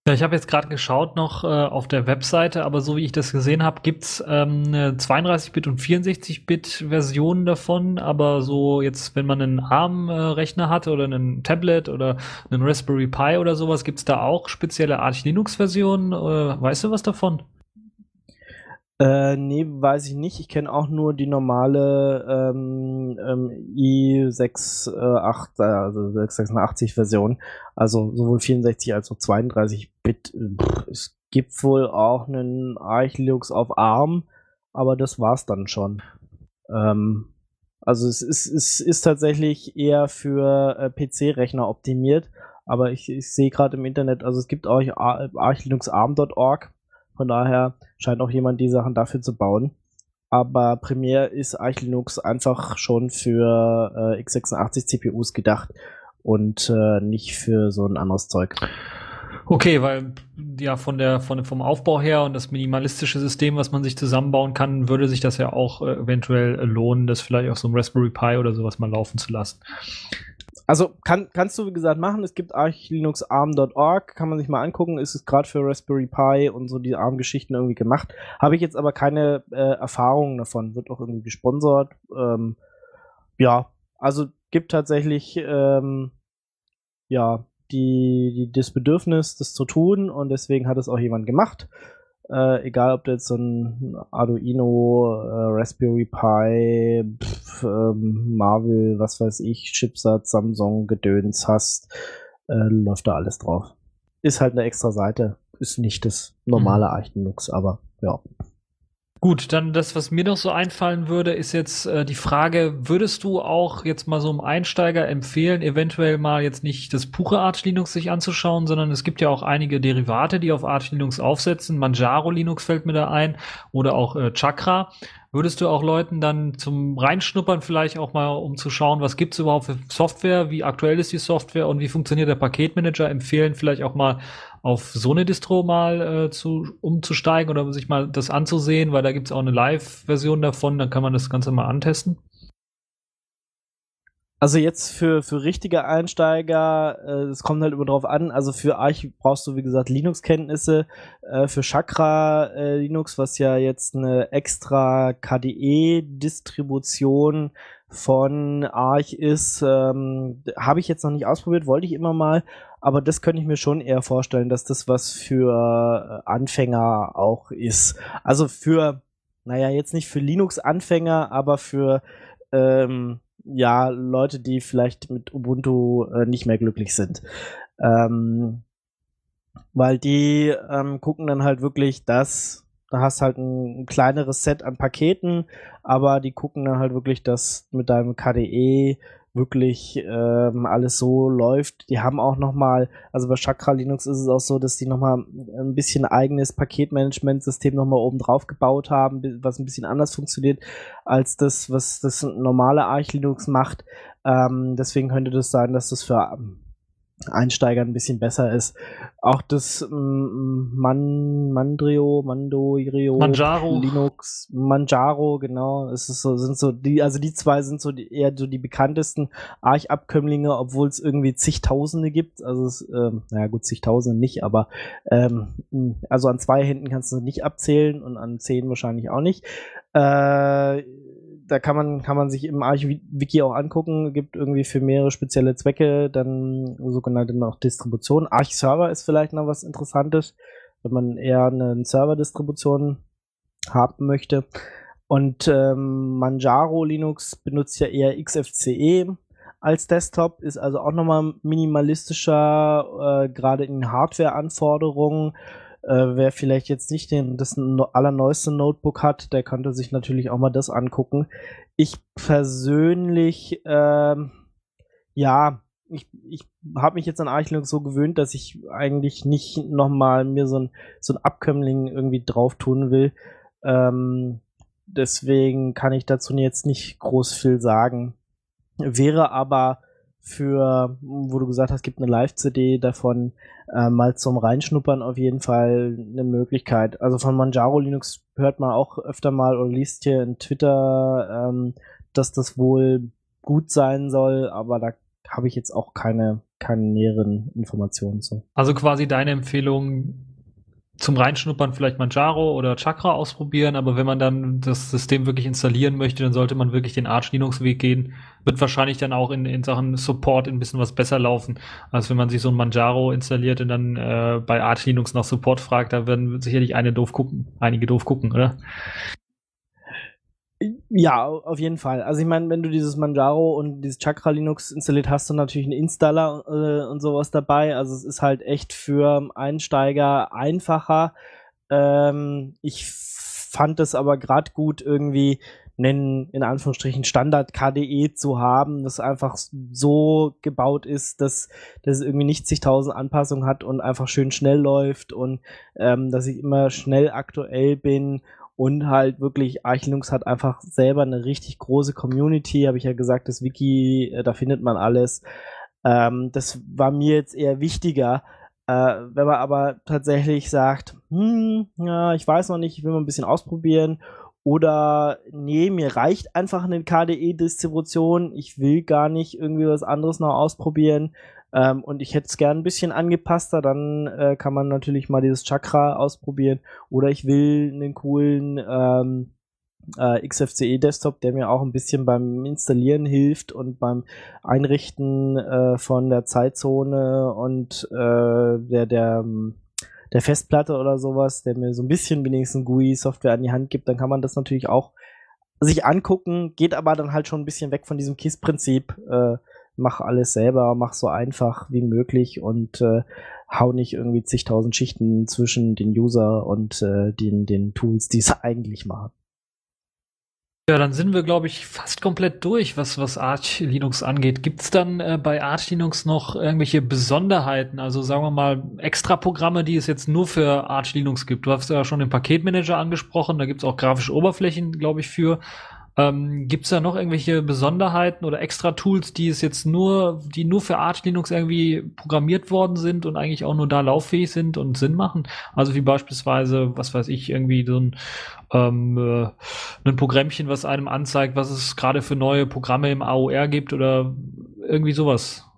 Ja, ich habe jetzt gerade geschaut noch äh, auf der Webseite, aber so wie ich das gesehen habe, gibt's ähm, eine zweiunddreißig-Bit- und vierundsechzig-Bit-Version davon, aber so jetzt, wenn man einen ARM-Rechner hat oder einen Tablet oder einen Raspberry Pi oder sowas, gibt's da auch spezielle Arch Linux-Versionen? Äh, weißt du was davon? Äh, nee, weiß ich nicht. Ich kenne auch nur die normale ähm, ähm, i sechs acht, äh, also sechshundertsechsundachtzig-Version. Also sowohl vierundsechzig als auch zweiunddreißig Bit. Pff, Es gibt wohl auch einen Arch Linux auf ARM, aber das war's dann schon. Ähm, also es ist, es ist tatsächlich eher für äh, P C-Rechner optimiert, aber ich, ich sehe gerade im Internet, also es gibt auch Ar- arch linux arm punkt org, von daher scheint auch jemand die Sachen dafür zu bauen. Aber primär ist Arch Linux einfach schon für äh, x sechsundachtzig C P Us gedacht und äh, nicht für so ein anderes Zeug. Okay, weil ja von der von vom Aufbau her und das minimalistische System, was man sich zusammenbauen kann, würde sich das ja auch äh, eventuell äh, lohnen, das vielleicht auf so einem Raspberry Pi oder sowas mal laufen zu lassen. Also kann, kannst du, wie gesagt, machen. Es gibt arch linux arm punkt org, kann man sich mal angucken. Ist es gerade für Raspberry Pi und so die ARM-Geschichten irgendwie gemacht. Habe ich jetzt aber keine äh, Erfahrungen davon. Wird auch irgendwie gesponsert. Ähm, ja, also gibt tatsächlich ähm, ja die, die das Bedürfnis, das zu tun, und deswegen hat es auch jemand gemacht. Äh, egal, ob du jetzt so ein Arduino, äh, Raspberry Pi, pf, ähm, Marvel, was weiß ich, Chipsatz, Samsung, Gedöns hast, äh, läuft da alles drauf. Ist halt eine extra Seite. Ist nicht das normale Arch Linux, aber ja. Gut, dann das, was mir noch so einfallen würde, ist jetzt äh, die Frage, würdest du auch jetzt mal so einem Einsteiger empfehlen, eventuell mal jetzt nicht das pure Arch Linux sich anzuschauen, sondern es gibt ja auch einige Derivate, die auf Arch Linux aufsetzen. Manjaro Linux fällt mir da ein oder auch äh, Chakra. Würdest du auch Leuten dann zum Reinschnuppern vielleicht auch mal, um zu schauen, was gibt's überhaupt für Software, wie aktuell ist die Software und wie funktioniert der Paketmanager, empfehlen, vielleicht auch mal auf so eine Distro mal äh, zu, umzusteigen oder sich mal das anzusehen, weil da gibt's auch eine Live-Version davon, dann kann man das Ganze mal antesten. Also jetzt für, für richtige Einsteiger, äh, es kommt halt immer drauf an, also für Arch brauchst du, wie gesagt, Linux-Kenntnisse, äh, für Chakra äh, Linux, was ja jetzt eine extra K D E-Distribution von Arch ist, ähm, habe ich jetzt noch nicht ausprobiert, wollte ich immer mal, aber das könnte ich mir schon eher vorstellen, dass das was für äh, Anfänger auch ist. Also für, naja, jetzt nicht für Linux-Anfänger, aber für ähm, ja, Leute, die vielleicht mit Ubuntu äh, nicht mehr glücklich sind. Ähm, weil die ähm, gucken dann halt wirklich, dass da hast halt ein, ein kleineres Set an Paketen, aber die gucken dann halt wirklich, dass mit deinem K D E wirklich ähm, alles so läuft. Die haben auch noch mal, also bei Chakra Linux ist es auch so, dass die noch mal ein bisschen eigenes Paketmanagementsystem noch mal oben drauf gebaut haben, was ein bisschen anders funktioniert als das, was das normale Arch Linux macht. Ähm, deswegen könnte das sein, dass das für ähm, Einsteiger ein bisschen besser ist. Auch das ähm, Man, Mandrio, Mandorio, Manjaro. Linux, Manjaro, genau. Es ist so, sind so die, also die zwei sind so die, eher so die bekanntesten Arch-Abkömmlinge, obwohl es irgendwie zigtausende gibt. Also es, ähm, naja gut, zigtausende nicht, aber ähm, also an zwei Händen kannst du nicht abzählen und an zehn wahrscheinlich auch nicht. Äh, da kann man, kann man sich im Arch-Wiki auch angucken, gibt irgendwie für mehrere spezielle Zwecke dann sogenannte noch Distributionen. Arch-Server ist vielleicht noch was Interessantes, wenn man eher eine Server-Distribution haben möchte. Und ähm, Manjaro Linux benutzt ja eher X F C E als Desktop, ist also auch nochmal minimalistischer, äh, gerade in den Hardware-Anforderungen. Äh, wer vielleicht jetzt nicht den, das allerneueste Notebook hat, der könnte sich natürlich auch mal das angucken. Ich persönlich, ähm, ja, ich, ich habe mich jetzt an Arch Linux so gewöhnt, dass ich eigentlich nicht nochmal mir so ein, so ein Abkömmling irgendwie drauf tun will. Ähm, deswegen kann ich dazu jetzt nicht groß viel sagen. Wäre aber für, wo du gesagt hast, gibt eine Live-C D davon, äh, mal zum Reinschnuppern auf jeden Fall eine Möglichkeit. Also von Manjaro Linux hört man auch öfter mal oder liest hier in Twitter, ähm, dass das wohl gut sein soll, aber da habe ich jetzt auch keine, keine näheren Informationen zu. Also quasi deine Empfehlung zum Reinschnuppern vielleicht Manjaro oder Chakra ausprobieren, aber wenn man dann das System wirklich installieren möchte, dann sollte man wirklich den Arch Linux Weg gehen. Wird wahrscheinlich dann auch in, in Sachen Support ein bisschen was besser laufen, als wenn man sich so ein Manjaro installiert und dann äh, bei Arch Linux nach Support fragt. Da werden sicherlich eine doof gucken, einige doof gucken, oder? Ja, auf jeden Fall. Also ich meine, wenn du dieses Manjaro und dieses Chakra Linux installiert, hast du natürlich einen Installer äh, und sowas dabei. Also es ist halt echt für Einsteiger einfacher. Ähm, ich fand es aber gerade gut, irgendwie einen, in Anführungsstrichen, Standard-K D E zu haben, das einfach so gebaut ist, dass, dass es irgendwie nicht zigtausend Anpassungen hat und einfach schön schnell läuft und ähm, dass ich immer schnell aktuell bin. Und halt wirklich, Arch Linux hat einfach selber eine richtig große Community, habe ich ja gesagt, das Wiki, äh, da findet man alles. Ähm, das war mir jetzt eher wichtiger. Äh, wenn man aber tatsächlich sagt, hm, ja, ich weiß noch nicht, ich will mal ein bisschen ausprobieren. Oder nee, mir reicht einfach eine K D E-Distribution, ich will gar nicht irgendwie was anderes noch ausprobieren. Ähm, und ich hätte es gern ein bisschen angepasster, dann äh, kann man natürlich mal dieses Chakra ausprobieren. Oder ich will einen coolen ähm, äh, X F C E-Desktop, der mir auch ein bisschen beim Installieren hilft und beim Einrichten äh, von der Zeitzone und äh, der, der, der Festplatte oder sowas, der mir so ein bisschen wenigstens G U I-Software an die Hand gibt. Dann kann man das natürlich auch sich angucken, geht aber dann halt schon ein bisschen weg von diesem K I S-Prinzip. Äh, mach alles selber, mach so einfach wie möglich und äh, hau nicht irgendwie zigtausend Schichten zwischen den User und äh, den, den Tools, die es eigentlich machen. Ja, dann sind wir, glaube ich, fast komplett durch, was, was Arch Linux angeht. Gibt's dann äh, bei Arch Linux noch irgendwelche Besonderheiten? Also sagen wir mal extra Programme, die es jetzt nur für Arch Linux gibt. Du hast ja schon den Paketmanager angesprochen, da gibt's auch grafische Oberflächen, glaube ich, für. Ähm, gibt's da noch irgendwelche Besonderheiten oder extra Tools, die es jetzt nur, die nur für Arch Linux irgendwie programmiert worden sind und eigentlich auch nur da lauffähig sind und Sinn machen? Also wie beispielsweise, was weiß ich, irgendwie so ein, ähm, äh, ein Programmchen, was einem anzeigt, was es gerade für neue Programme im A O R gibt oder irgendwie sowas.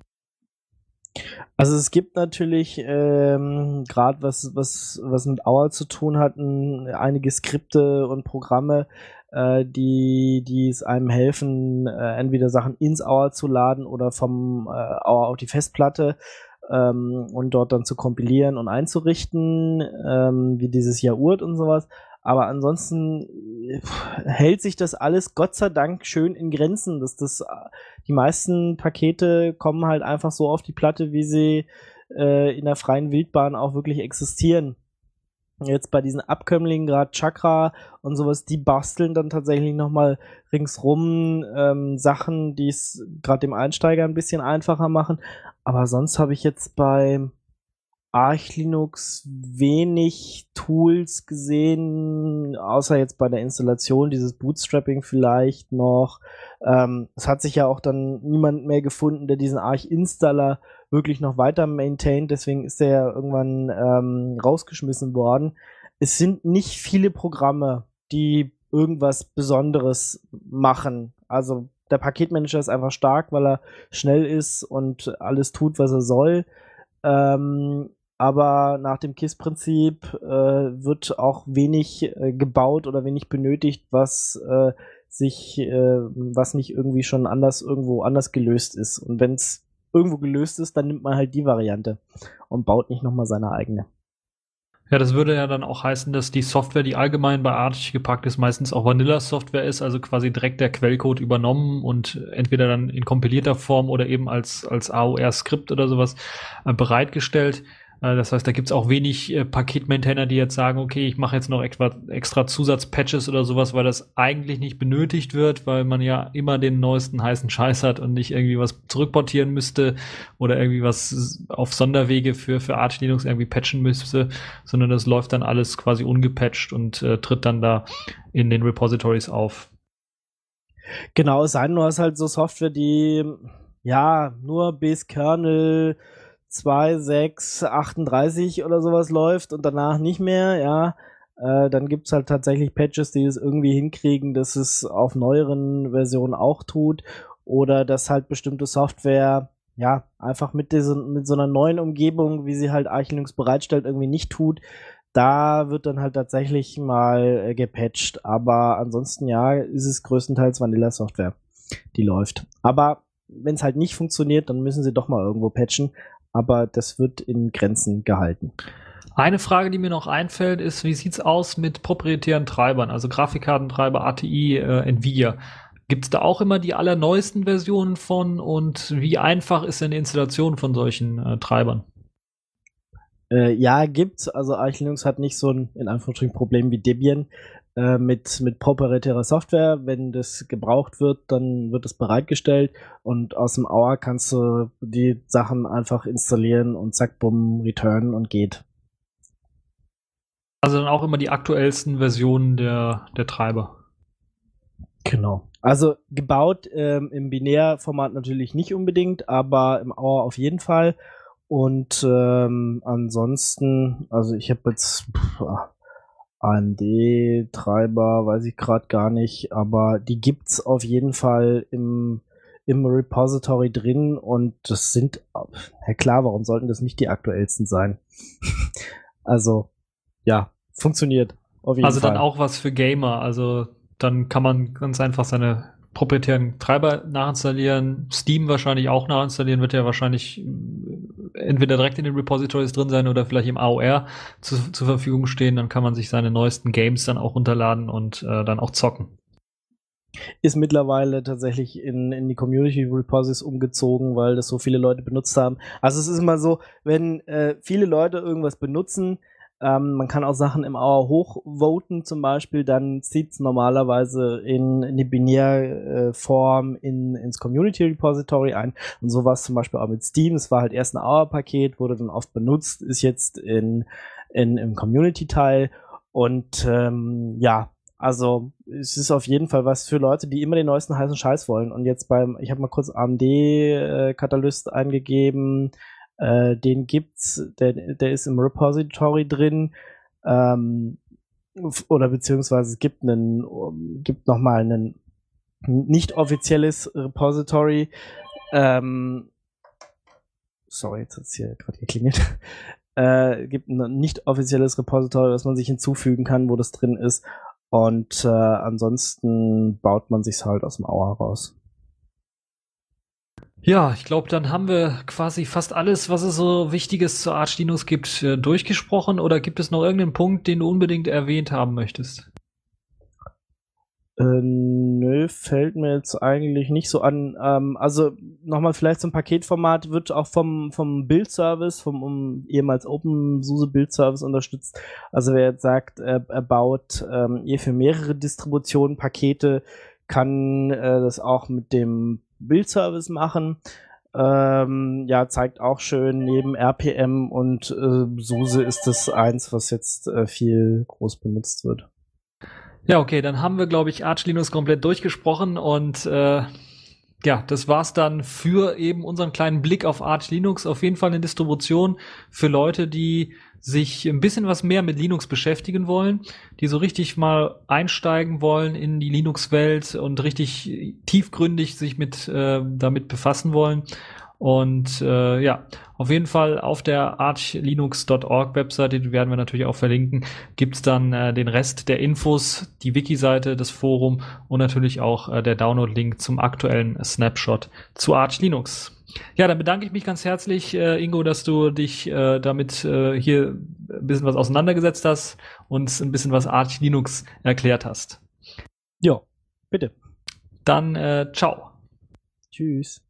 Also es gibt natürlich ähm, gerade was was was mit A O R zu tun hat, n, einige Skripte und Programme, äh, die die es einem helfen, äh, entweder Sachen ins A O R zu laden oder vom äh, A O R auf die Festplatte ähm, und dort dann zu kompilieren und einzurichten, ähm, wie dieses Yaourt und sowas. Aber ansonsten hält sich das alles Gott sei Dank schön in Grenzen. Dass das, die meisten Pakete kommen halt einfach so auf die Platte, wie sie äh, in der freien Wildbahn auch wirklich existieren. Jetzt bei diesen Abkömmlingen, gerade Chakra und sowas, die basteln dann tatsächlich nochmal ringsrum ähm, Sachen, die es gerade dem Einsteiger ein bisschen einfacher machen. Aber sonst habe ich jetzt bei Arch Linux wenig Tools gesehen, außer jetzt bei der Installation, dieses Bootstrapping vielleicht noch. Ähm, es hat sich ja auch dann niemand mehr gefunden, der diesen Arch-Installer wirklich noch weiter maintaint, deswegen ist der ja irgendwann ähm, rausgeschmissen worden. Es sind nicht viele Programme, die irgendwas Besonderes machen. Also der Paketmanager ist einfach stark, weil er schnell ist und alles tut, was er soll. Ähm, aber nach dem K I S-Prinzip äh, wird auch wenig äh, gebaut oder wenig benötigt, was äh, sich, äh, was nicht irgendwie schon anders irgendwo anders gelöst ist. Und wenn es irgendwo gelöst ist, dann nimmt man halt die Variante und baut nicht nochmal seine eigene. Ja, das würde ja dann auch heißen, dass die Software, die allgemein bei Arch gepackt ist, meistens auch Vanilla-Software ist, also quasi direkt der Quellcode übernommen und entweder dann in kompilierter Form oder eben als, als A O R-Skript oder sowas äh, bereitgestellt. Äh, das heißt, da gibt's auch wenig äh, Paketmaintainer, die jetzt sagen, okay, ich mache jetzt noch extra, extra Zusatzpatches oder sowas, weil das eigentlich nicht benötigt wird, weil man ja immer den neuesten heißen Scheiß hat und nicht irgendwie was zurückportieren müsste oder irgendwie was auf Sonderwege für, für Arch Linux irgendwie patchen müsste, sondern das läuft dann alles quasi ungepatcht und äh, tritt dann da in den Repositories auf. Genau, es sei denn, du hast halt so Software, die ja nur bis Kernel zwei Punkt sechs Punkt achtunddreißig oder sowas läuft und danach nicht mehr, ja, äh, dann gibt's halt tatsächlich Patches, die es irgendwie hinkriegen, dass es auf neueren Versionen auch tut oder dass halt bestimmte Software ja, einfach mit, diesen, mit so einer neuen Umgebung, wie sie halt Arch Linux bereitstellt, irgendwie nicht tut. Da wird dann halt tatsächlich mal äh, gepatcht. Aber ansonsten, ja, ist es größtenteils Vanilla-Software, die läuft. Aber wenn es halt nicht funktioniert, dann müssen sie doch mal irgendwo patchen. Aber das wird in Grenzen gehalten. Eine Frage, die mir noch einfällt, ist, wie sieht's aus mit proprietären Treibern, also Grafikkartentreiber, A T I, äh, Nvidia? Gibt's da auch immer die allerneuesten Versionen von und wie einfach ist denn die Installation von solchen äh, Treibern? Äh, ja, gibt's. Also Arch Linux hat nicht so ein, in Anführungsstrichen, Problem wie Debian äh, mit, mit proprietärer Software. Wenn das gebraucht wird, dann wird es bereitgestellt und aus dem Auer kannst du die Sachen einfach installieren und zack, bumm, return und geht. Also dann auch immer die aktuellsten Versionen der, der Treiber. Genau. Also gebaut ähm, im Binärformat natürlich nicht unbedingt, aber im Auer auf jeden Fall. Und ähm, ansonsten, also ich habe jetzt pff, A M D-Treiber, weiß ich gerade gar nicht, aber die gibt's auf jeden Fall im, im Repository drin und das sind, ja klar, warum sollten das nicht die aktuellsten sein? Also, ja, funktioniert auf jeden Also Fall. dann auch was für Gamer, also dann kann man ganz einfach seine proprietären Treiber nachinstallieren, Steam wahrscheinlich auch nachinstallieren, wird ja wahrscheinlich entweder direkt in den Repositories drin sein oder vielleicht im A O R zu, zur Verfügung stehen, dann kann man sich seine neuesten Games dann auch runterladen und äh, dann auch zocken. Ist mittlerweile tatsächlich in, in die Community Repositories umgezogen, weil das so viele Leute benutzt haben. Also es ist immer so, wenn äh, viele Leute irgendwas benutzen, ähm, man kann auch Sachen im A O R hochvoten zum Beispiel, dann zieht es normalerweise in, in die Binärform äh, in, ins Community Repository ein. Und so war es zum Beispiel auch mit Steam. Es war halt erst ein A O R-Paket, wurde dann oft benutzt, ist jetzt in, in, im Community-Teil. Und ähm, ja, also es ist auf jeden Fall was für Leute, die immer den neuesten heißen Scheiß wollen. Und jetzt beim, ich habe mal kurz A M D-Katalyst äh, eingegeben, äh, den gibt's, der, der ist im Repository drin, ähm, oder beziehungsweise es gibt einen, gibt noch mal ein nicht offizielles Repository. Ähm, sorry, jetzt hat's hier gerade geklingelt. Äh, gibt ein nicht offizielles Repository, was man sich hinzufügen kann, wo das drin ist. Und äh, ansonsten baut man sich's halt aus dem Auer raus. Ja, ich glaube, dann haben wir quasi fast alles, was es so Wichtiges zu Arch Linux gibt, äh, durchgesprochen. Oder gibt es noch irgendeinen Punkt, den du unbedingt erwähnt haben möchtest? Äh, nö, fällt mir jetzt eigentlich nicht so an. Ähm, also nochmal vielleicht so ein Paketformat wird auch vom, vom Build-Service, vom um, ehemals OpenSUSE Build-Service unterstützt. Also wer jetzt sagt, er, er baut ähm, eher für mehrere Distributionen Pakete, kann äh, das auch mit dem Build-Service machen. Ähm, ja, zeigt auch schön neben R P M und äh, SUSE ist das eins, was jetzt äh, viel groß benutzt wird. Ja, okay, dann haben wir, glaube ich, Arch Linux komplett durchgesprochen und äh, ja, das war's dann für eben unseren kleinen Blick auf Arch Linux. Auf jeden Fall eine Distribution für Leute, die sich ein bisschen was mehr mit Linux beschäftigen wollen, die so richtig mal einsteigen wollen in die Linux-Welt und richtig tiefgründig sich mit äh, damit befassen wollen. Und äh, ja, auf jeden Fall auf der archlinux Punkt org Webseite, die werden wir natürlich auch verlinken, gibt's dann äh, den Rest der Infos, die Wiki-Seite, das Forum und natürlich auch äh, der Download-Link zum aktuellen Snapshot zu Arch Linux. Ja, dann bedanke ich mich ganz herzlich, äh, Ingo, dass du dich äh, damit äh, hier ein bisschen was auseinandergesetzt hast und ein bisschen was Arch Linux erklärt hast. Ja, bitte. Dann äh, ciao. Tschüss.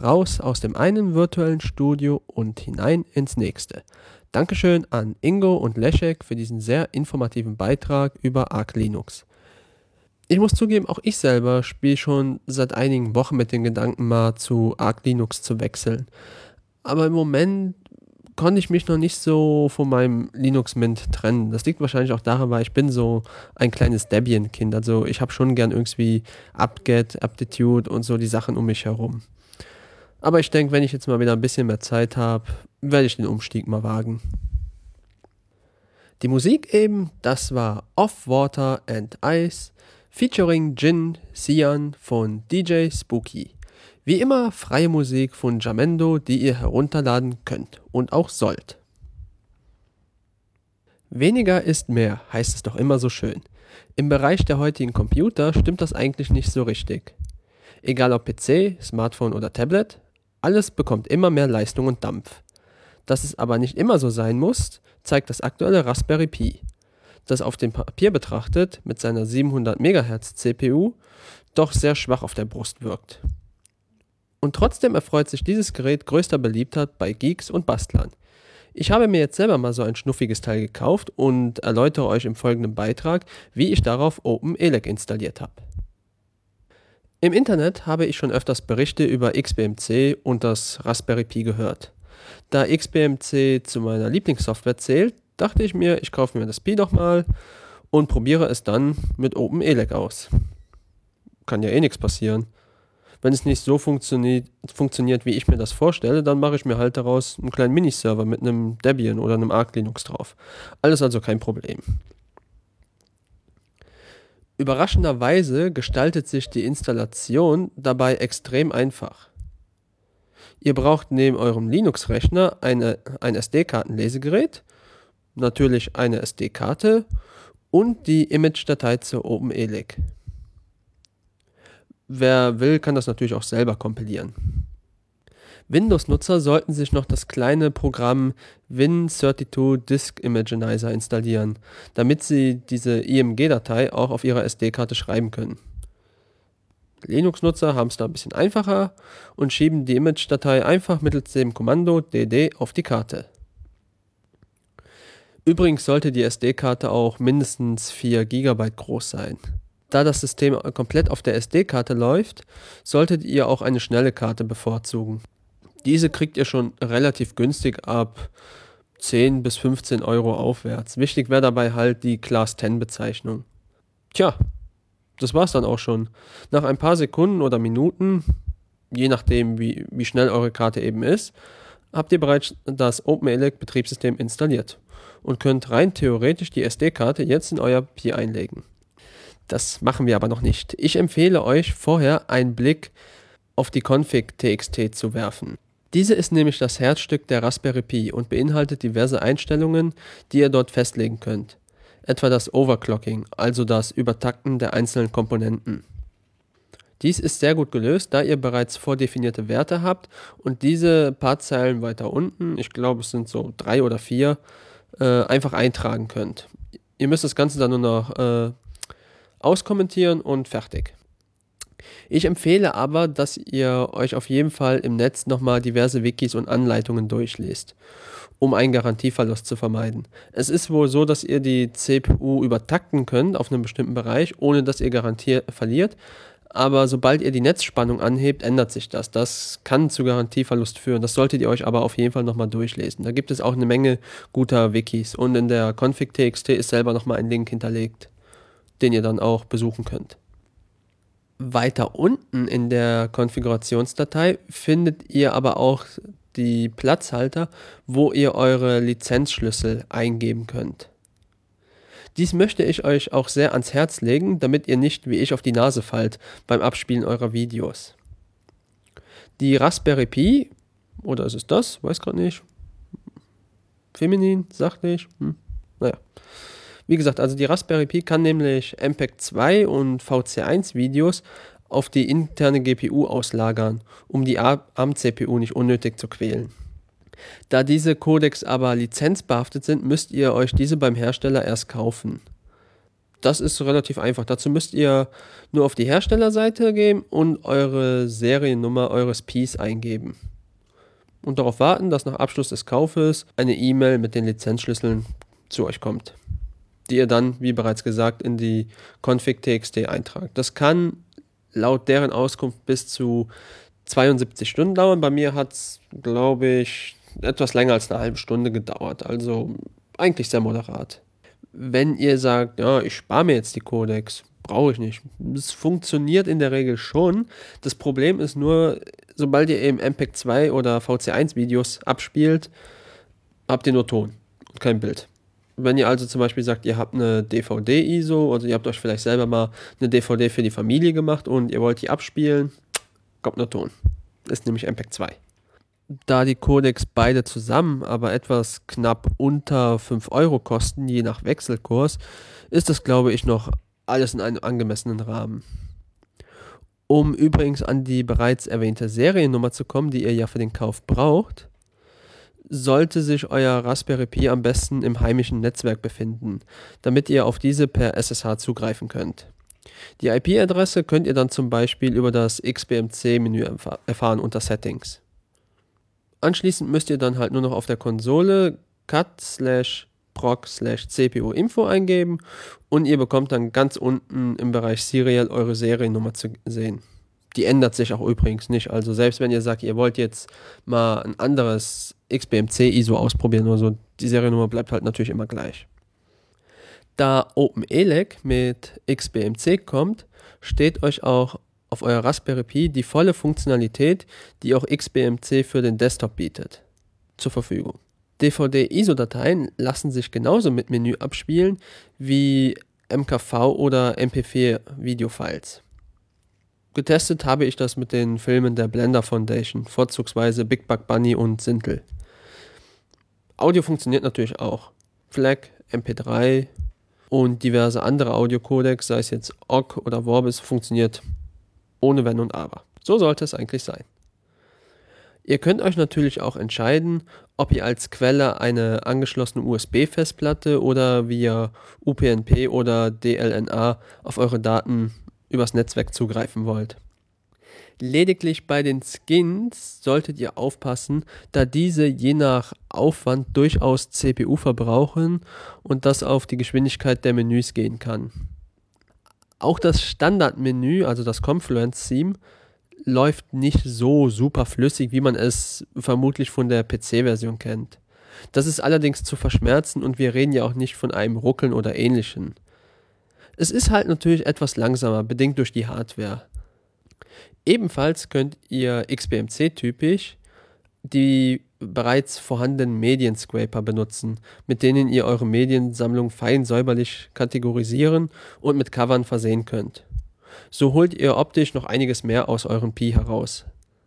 raus aus dem einen virtuellen Studio und hinein ins nächste. Dankeschön an Ingo und Leszek für diesen sehr informativen Beitrag über Arch Linux. Ich muss zugeben, auch ich selber spiele schon seit einigen Wochen mit dem Gedanken, mal zu Arch Linux zu wechseln. Aber im Moment konnte ich mich noch nicht so von meinem Linux Mint trennen. Das liegt wahrscheinlich auch daran, weil ich bin so ein kleines Debian-Kind. Also ich habe schon gern irgendwie apt-get, aptitude und so die Sachen um mich herum. Aber ich denke, wenn ich jetzt mal wieder ein bisschen mehr Zeit habe, werde ich den Umstieg mal wagen. Die Musik eben, das war Off Water and Ice featuring Jin Sian von D J Spooky. Wie immer freie Musik von Jamendo, die ihr herunterladen könnt und auch sollt. Weniger ist mehr, heißt es doch immer so schön. Im Bereich der heutigen Computer stimmt das eigentlich nicht so richtig. Egal ob P C, Smartphone oder Tablet, alles bekommt immer mehr Leistung und Dampf. Dass es aber nicht immer so sein muss, zeigt das aktuelle Raspberry Pi, das auf dem Papier betrachtet mit seiner siebenhundert Megahertz C P U doch sehr schwach auf der Brust wirkt. Und trotzdem erfreut sich dieses Gerät größter Beliebtheit bei Geeks und Bastlern. Ich habe mir jetzt selber mal so ein schnuffiges Teil gekauft und erläutere euch im folgenden Beitrag, wie ich darauf OpenELEC installiert habe. Im Internet habe ich schon öfters Berichte über X B M C und das Raspberry Pi gehört. Da X B M C zu meiner Lieblingssoftware zählt, dachte ich mir, ich kaufe mir das Pi doch mal und probiere es dann mit OpenELEC aus. Kann ja eh nichts passieren. Wenn es nicht so funktioniert, funktioniert, wie ich mir das vorstelle, dann mache ich mir halt daraus einen kleinen Miniserver mit einem Debian oder einem Arch Linux drauf. Alles also kein Problem. Überraschenderweise gestaltet sich die Installation dabei extrem einfach. Ihr braucht neben eurem Linux-Rechner eine, ein S D-Kartenlesegerät, natürlich eine S D-Karte und die Image-Datei zur OpenELEC. Wer will, kann das natürlich auch selber kompilieren. Windows-Nutzer sollten sich noch das kleine Programm Win zweiunddreißig Disk Imaginizer installieren, damit sie diese I M G-Datei auch auf ihrer S D-Karte schreiben können. Linux-Nutzer haben es da ein bisschen einfacher und schieben die Image-Datei einfach mittels dem Kommando D D auf die Karte. Übrigens sollte die S D-Karte auch mindestens vier Gigabyte groß sein. Da das System komplett auf der S D-Karte läuft, solltet ihr auch eine schnelle Karte bevorzugen. Diese kriegt ihr schon relativ günstig ab zehn bis fünfzehn Euro aufwärts. Wichtig wäre dabei halt die Class zehn Bezeichnung. Tja, das war's dann auch schon. Nach ein paar Sekunden oder Minuten, je nachdem wie, wie schnell eure Karte eben ist, habt ihr bereits das OpenELEC Betriebssystem installiert und könnt rein theoretisch die S D-Karte jetzt in euer Pi einlegen. Das machen wir aber noch nicht. Ich empfehle euch vorher einen Blick auf die Config.txt zu werfen. Diese ist nämlich das Herzstück der Raspberry Pi und beinhaltet diverse Einstellungen, die ihr dort festlegen könnt. Etwa das Overclocking, also das Übertakten der einzelnen Komponenten. Dies ist sehr gut gelöst, da ihr bereits vordefinierte Werte habt und diese paar Zeilen weiter unten, ich glaube es sind so drei oder vier, äh, einfach eintragen könnt. Ihr müsst das Ganze dann nur noch äh, auskommentieren und fertig. Ich empfehle aber, dass ihr euch auf jeden Fall im Netz nochmal diverse Wikis und Anleitungen durchlest, um einen Garantieverlust zu vermeiden. Es ist wohl so, dass ihr die C P U übertakten könnt auf einem bestimmten Bereich, ohne dass ihr Garantie verliert, aber sobald ihr die Netzspannung anhebt, ändert sich das. Das kann zu Garantieverlust führen, das solltet ihr euch aber auf jeden Fall nochmal durchlesen. Da gibt es auch eine Menge guter Wikis und in der Config.txt ist selber nochmal ein Link hinterlegt, den ihr dann auch besuchen könnt. Weiter unten in der Konfigurationsdatei findet ihr aber auch die Platzhalter, wo ihr eure Lizenzschlüssel eingeben könnt. Dies möchte ich euch auch sehr ans Herz legen, damit ihr nicht wie ich auf die Nase fallt beim Abspielen eurer Videos. Die Raspberry Pi, oder ist es das? Weiß gerade nicht. Feminin, sachlich, hm. Naja. Wie gesagt, also die Raspberry Pi kann nämlich M P E G zwei und V C eins Videos auf die interne G P U auslagern, um die A R M-C P U nicht unnötig zu quälen. Da diese Codecs aber lizenzbehaftet sind, müsst ihr euch diese beim Hersteller erst kaufen. Das ist relativ einfach. Dazu müsst ihr nur auf die Herstellerseite gehen und eure Seriennummer eures Piece eingeben. Und darauf warten, dass nach Abschluss des Kaufes eine E-Mail mit den Lizenzschlüsseln zu euch kommt, die ihr dann, wie bereits gesagt, in die config.txt eintragt. Das kann laut deren Auskunft bis zu zweiundsiebzig Stunden dauern. Bei mir hat es, glaube ich, etwas länger als eine halbe Stunde gedauert. Also eigentlich sehr moderat. Wenn ihr sagt, ja, ich spare mir jetzt die Codecs, brauche ich nicht. Es funktioniert in der Regel schon. Das Problem ist nur, sobald ihr eben M P E G zwei oder V C eins Videos abspielt, habt ihr nur Ton und kein Bild. Wenn ihr also zum Beispiel sagt, ihr habt eine D V D-I S O oder ihr habt euch vielleicht selber mal eine D V D für die Familie gemacht und ihr wollt die abspielen, kommt nur Ton. Ist nämlich M P E G zwei. Da die Codecs beide zusammen aber etwas knapp unter fünf Euro kosten, je nach Wechselkurs, ist das, glaube ich, noch alles in einem angemessenen Rahmen. Um übrigens an die bereits erwähnte Seriennummer zu kommen, die ihr ja für den Kauf braucht, sollte sich euer Raspberry Pi am besten im heimischen Netzwerk befinden, damit ihr auf diese per S S H zugreifen könnt. Die I P-Adresse könnt ihr dann zum Beispiel über das X B M C-Menü erfahren unter Settings. Anschließend müsst ihr dann halt nur noch auf der Konsole cat slash proc slash cpu info eingeben und ihr bekommt dann ganz unten im Bereich Serial eure Seriennummer zu sehen. Die ändert sich auch übrigens nicht. Also selbst wenn ihr sagt, ihr wollt jetzt mal ein anderes X B M C-I S O ausprobieren oder so, die Seriennummer bleibt halt natürlich immer gleich. Da OpenELEC mit X B M C kommt, steht euch auch auf euer Raspberry Pi die volle Funktionalität, die auch X B M C für den Desktop bietet, zur Verfügung. D V D-I S O-Dateien lassen sich genauso mit Menü abspielen wie M K V oder M P vier Videofiles. Getestet habe ich das mit den Filmen der Blender Foundation, vorzugsweise Big Buck Bunny und Sintel. Audio funktioniert natürlich auch. FLAC, M P drei und diverse andere Audiocodecs, sei es jetzt O G oder Vorbis, funktioniert ohne Wenn und Aber. So sollte es eigentlich sein. Ihr könnt euch natürlich auch entscheiden, ob ihr als Quelle eine angeschlossene U S B-Festplatte oder via U P n P oder D L N A auf eure Daten übers Netzwerk zugreifen wollt. Lediglich bei den Skins solltet ihr aufpassen, da diese je nach Aufwand durchaus C P U verbrauchen und das auf die Geschwindigkeit der Menüs gehen kann. Auch das Standardmenü, also das Confluence-Theme, läuft nicht so super flüssig, wie man es vermutlich von der P C-Version kennt. Das ist allerdings zu verschmerzen und wir reden ja auch nicht von einem Ruckeln oder Ähnlichem. Es ist halt natürlich etwas langsamer, bedingt durch die Hardware. Ebenfalls könnt ihr X B M C-typisch die bereits vorhandenen Medienscraper benutzen, mit denen ihr eure Mediensammlung fein säuberlich kategorisieren und mit Covern versehen könnt. So holt ihr optisch noch einiges mehr aus eurem Pi heraus.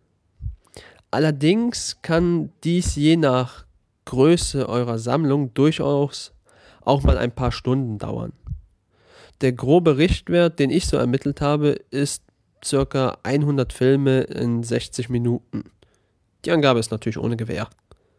Allerdings kann dies je nach Größe eurer Sammlung durchaus auch mal ein paar Stunden dauern. Der grobe Richtwert, den ich so ermittelt habe, ist ca. hundert Filme in sechzig Minuten. Die Angabe ist natürlich ohne Gewähr.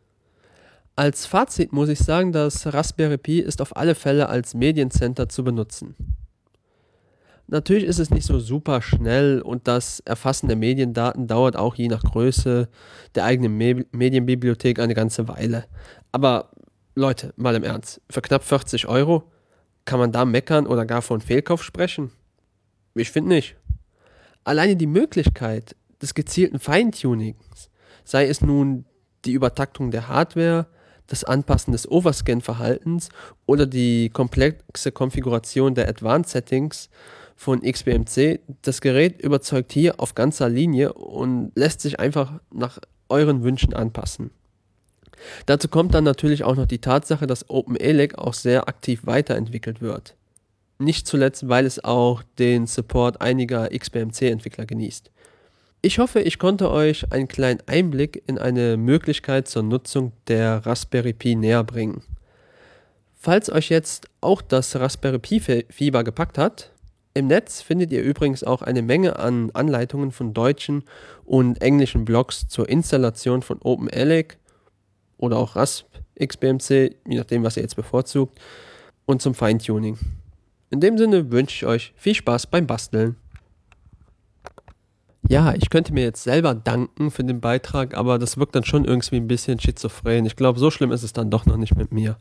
Als Fazit muss ich sagen, das Raspberry Pi ist auf alle Fälle als Mediencenter zu benutzen. Natürlich ist es nicht so super schnell und das Erfassen der Mediendaten dauert auch je nach Größe der eigenen Me- Medienbibliothek eine ganze Weile. Aber Leute, mal im Ernst, für knapp vierzig Euro kann man da meckern oder gar von Fehlkauf sprechen? Ich finde nicht. Alleine die Möglichkeit des gezielten Feintunings, sei es nun die Übertaktung der Hardware, das Anpassen des Overscan-Verhaltens oder die komplexe Konfiguration der Advanced Settings von X B M C, das Gerät überzeugt hier auf ganzer Linie und lässt sich einfach nach euren Wünschen anpassen. Dazu kommt dann natürlich auch noch die Tatsache, dass OpenELEC auch sehr aktiv weiterentwickelt wird. Nicht zuletzt, weil es auch den Support einiger X B M C-Entwickler genießt. Ich hoffe, ich konnte euch einen kleinen Einblick in eine Möglichkeit zur Nutzung der Raspberry Pi näher bringen. Falls euch jetzt auch das Raspberry Pi-Fieber gepackt hat, im Netz findet ihr übrigens auch eine Menge an Anleitungen von deutschen und englischen Blogs zur Installation von OpenELEC oder auch Rasp X B M C, je nachdem, was ihr jetzt bevorzugt, und zum Feintuning. In dem Sinne wünsche ich euch viel Spaß beim Basteln. Ja, ich könnte mir jetzt selber danken für den Beitrag, aber das wirkt dann schon irgendwie ein bisschen schizophren. Ich glaube, so schlimm ist es dann doch noch nicht mit mir.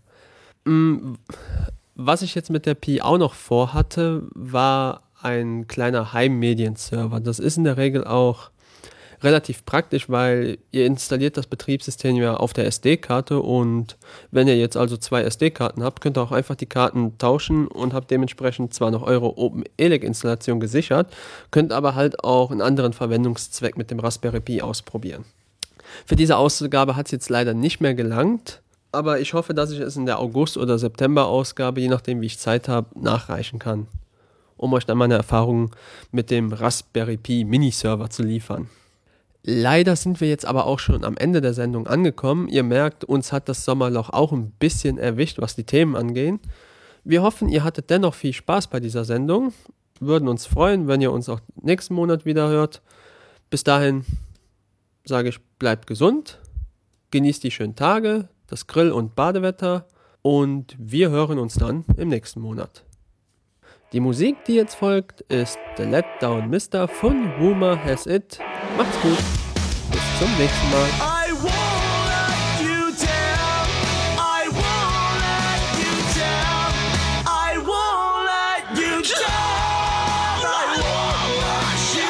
Was ich jetzt mit der Pi auch noch vorhatte, war ein kleiner Heimmedienserver. Das ist in der Regel auch relativ praktisch, weil ihr installiert das Betriebssystem ja auf der S D-Karte und wenn ihr jetzt also zwei S D-Karten habt, könnt ihr auch einfach die Karten tauschen und habt dementsprechend zwar noch eure OpenELEC-Installation gesichert, könnt aber halt auch einen anderen Verwendungszweck mit dem Raspberry Pi ausprobieren. Für diese Ausgabe hat es jetzt leider nicht mehr gelangt, aber ich hoffe, dass ich es in der August- oder September-Ausgabe, je nachdem wie ich Zeit habe, nachreichen kann, um euch dann meine Erfahrungen mit dem Raspberry Pi Mini-Server zu liefern. Leider sind wir jetzt aber auch schon am Ende der Sendung angekommen. Ihr merkt, uns hat das Sommerloch auch ein bisschen erwischt, was die Themen angeht. Wir hoffen, ihr hattet dennoch viel Spaß bei dieser Sendung. Würden uns freuen, wenn ihr uns auch nächsten Monat wieder hört. Bis dahin sage ich, bleibt gesund, genießt die schönen Tage, das Grill- und Badewetter und wir hören uns dann im nächsten Monat. Die Musik, die jetzt folgt, ist The Letdown Mister von Rumor Has It. Macht's gut. Bis zum nächsten Mal. I won't let you down. I won't let you down. I won't let you down. I won't let you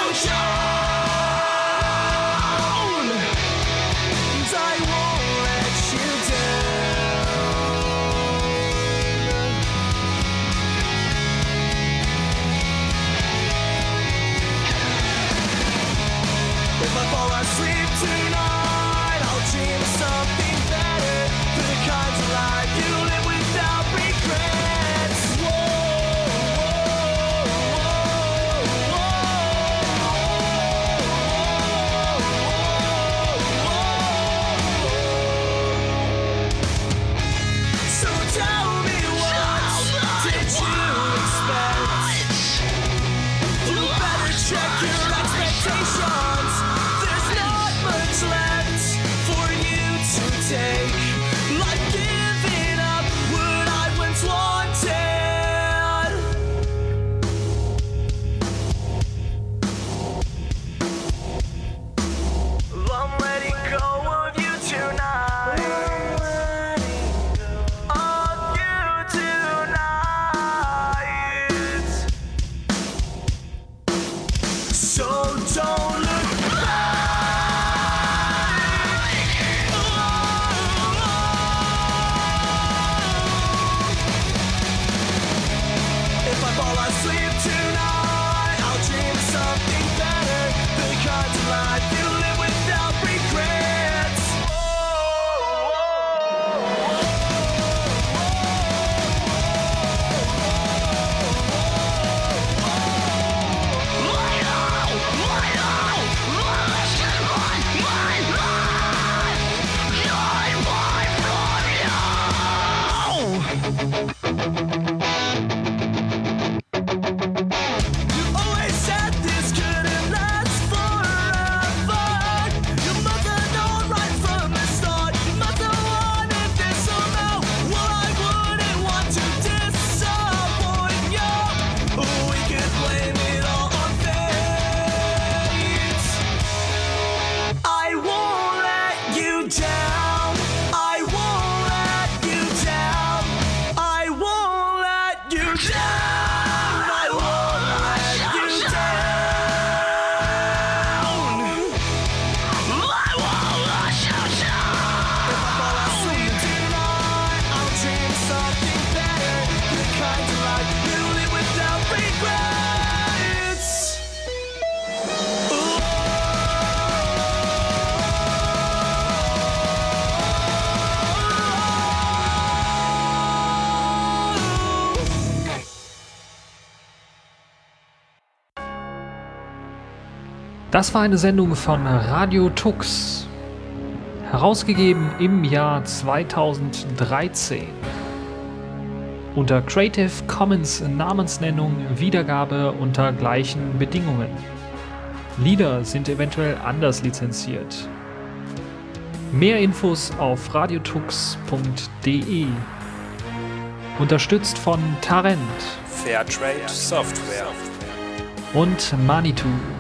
down. And I won't let you If I fall asleep tonight, I'll dream of something better. For the kind of life you live without regrets. So tell me, what did you expect? You better check your expectations. There's not much left for you to take. Like giving up what I once wanted. I'm letting go of you tonight. Of you tonight. So don't look back. If I fall asleep tonight, I'll dream of something better. The kind of life you live without regrets. You always said this couldn't last forever. You must have known right from the start. You must have wanted this somehow. Well, I wouldn't want to disappoint you. We could blame it all on fate. I won't let you down. I won't let you down. I won't let you down. I won't let you down. I won't let you down. If I fall asleep tonight, I'll dream of something better. The kind of life you live without regrets. Das war eine Sendung von Radio Tux, herausgegeben im Jahr zweitausenddreizehn. Unter Creative Commons Namensnennung, Wiedergabe unter gleichen Bedingungen. Lieder sind eventuell anders lizenziert. Mehr Infos auf radiotux punkt de. Unterstützt von Tarent Fairtrade Software. und Manitou.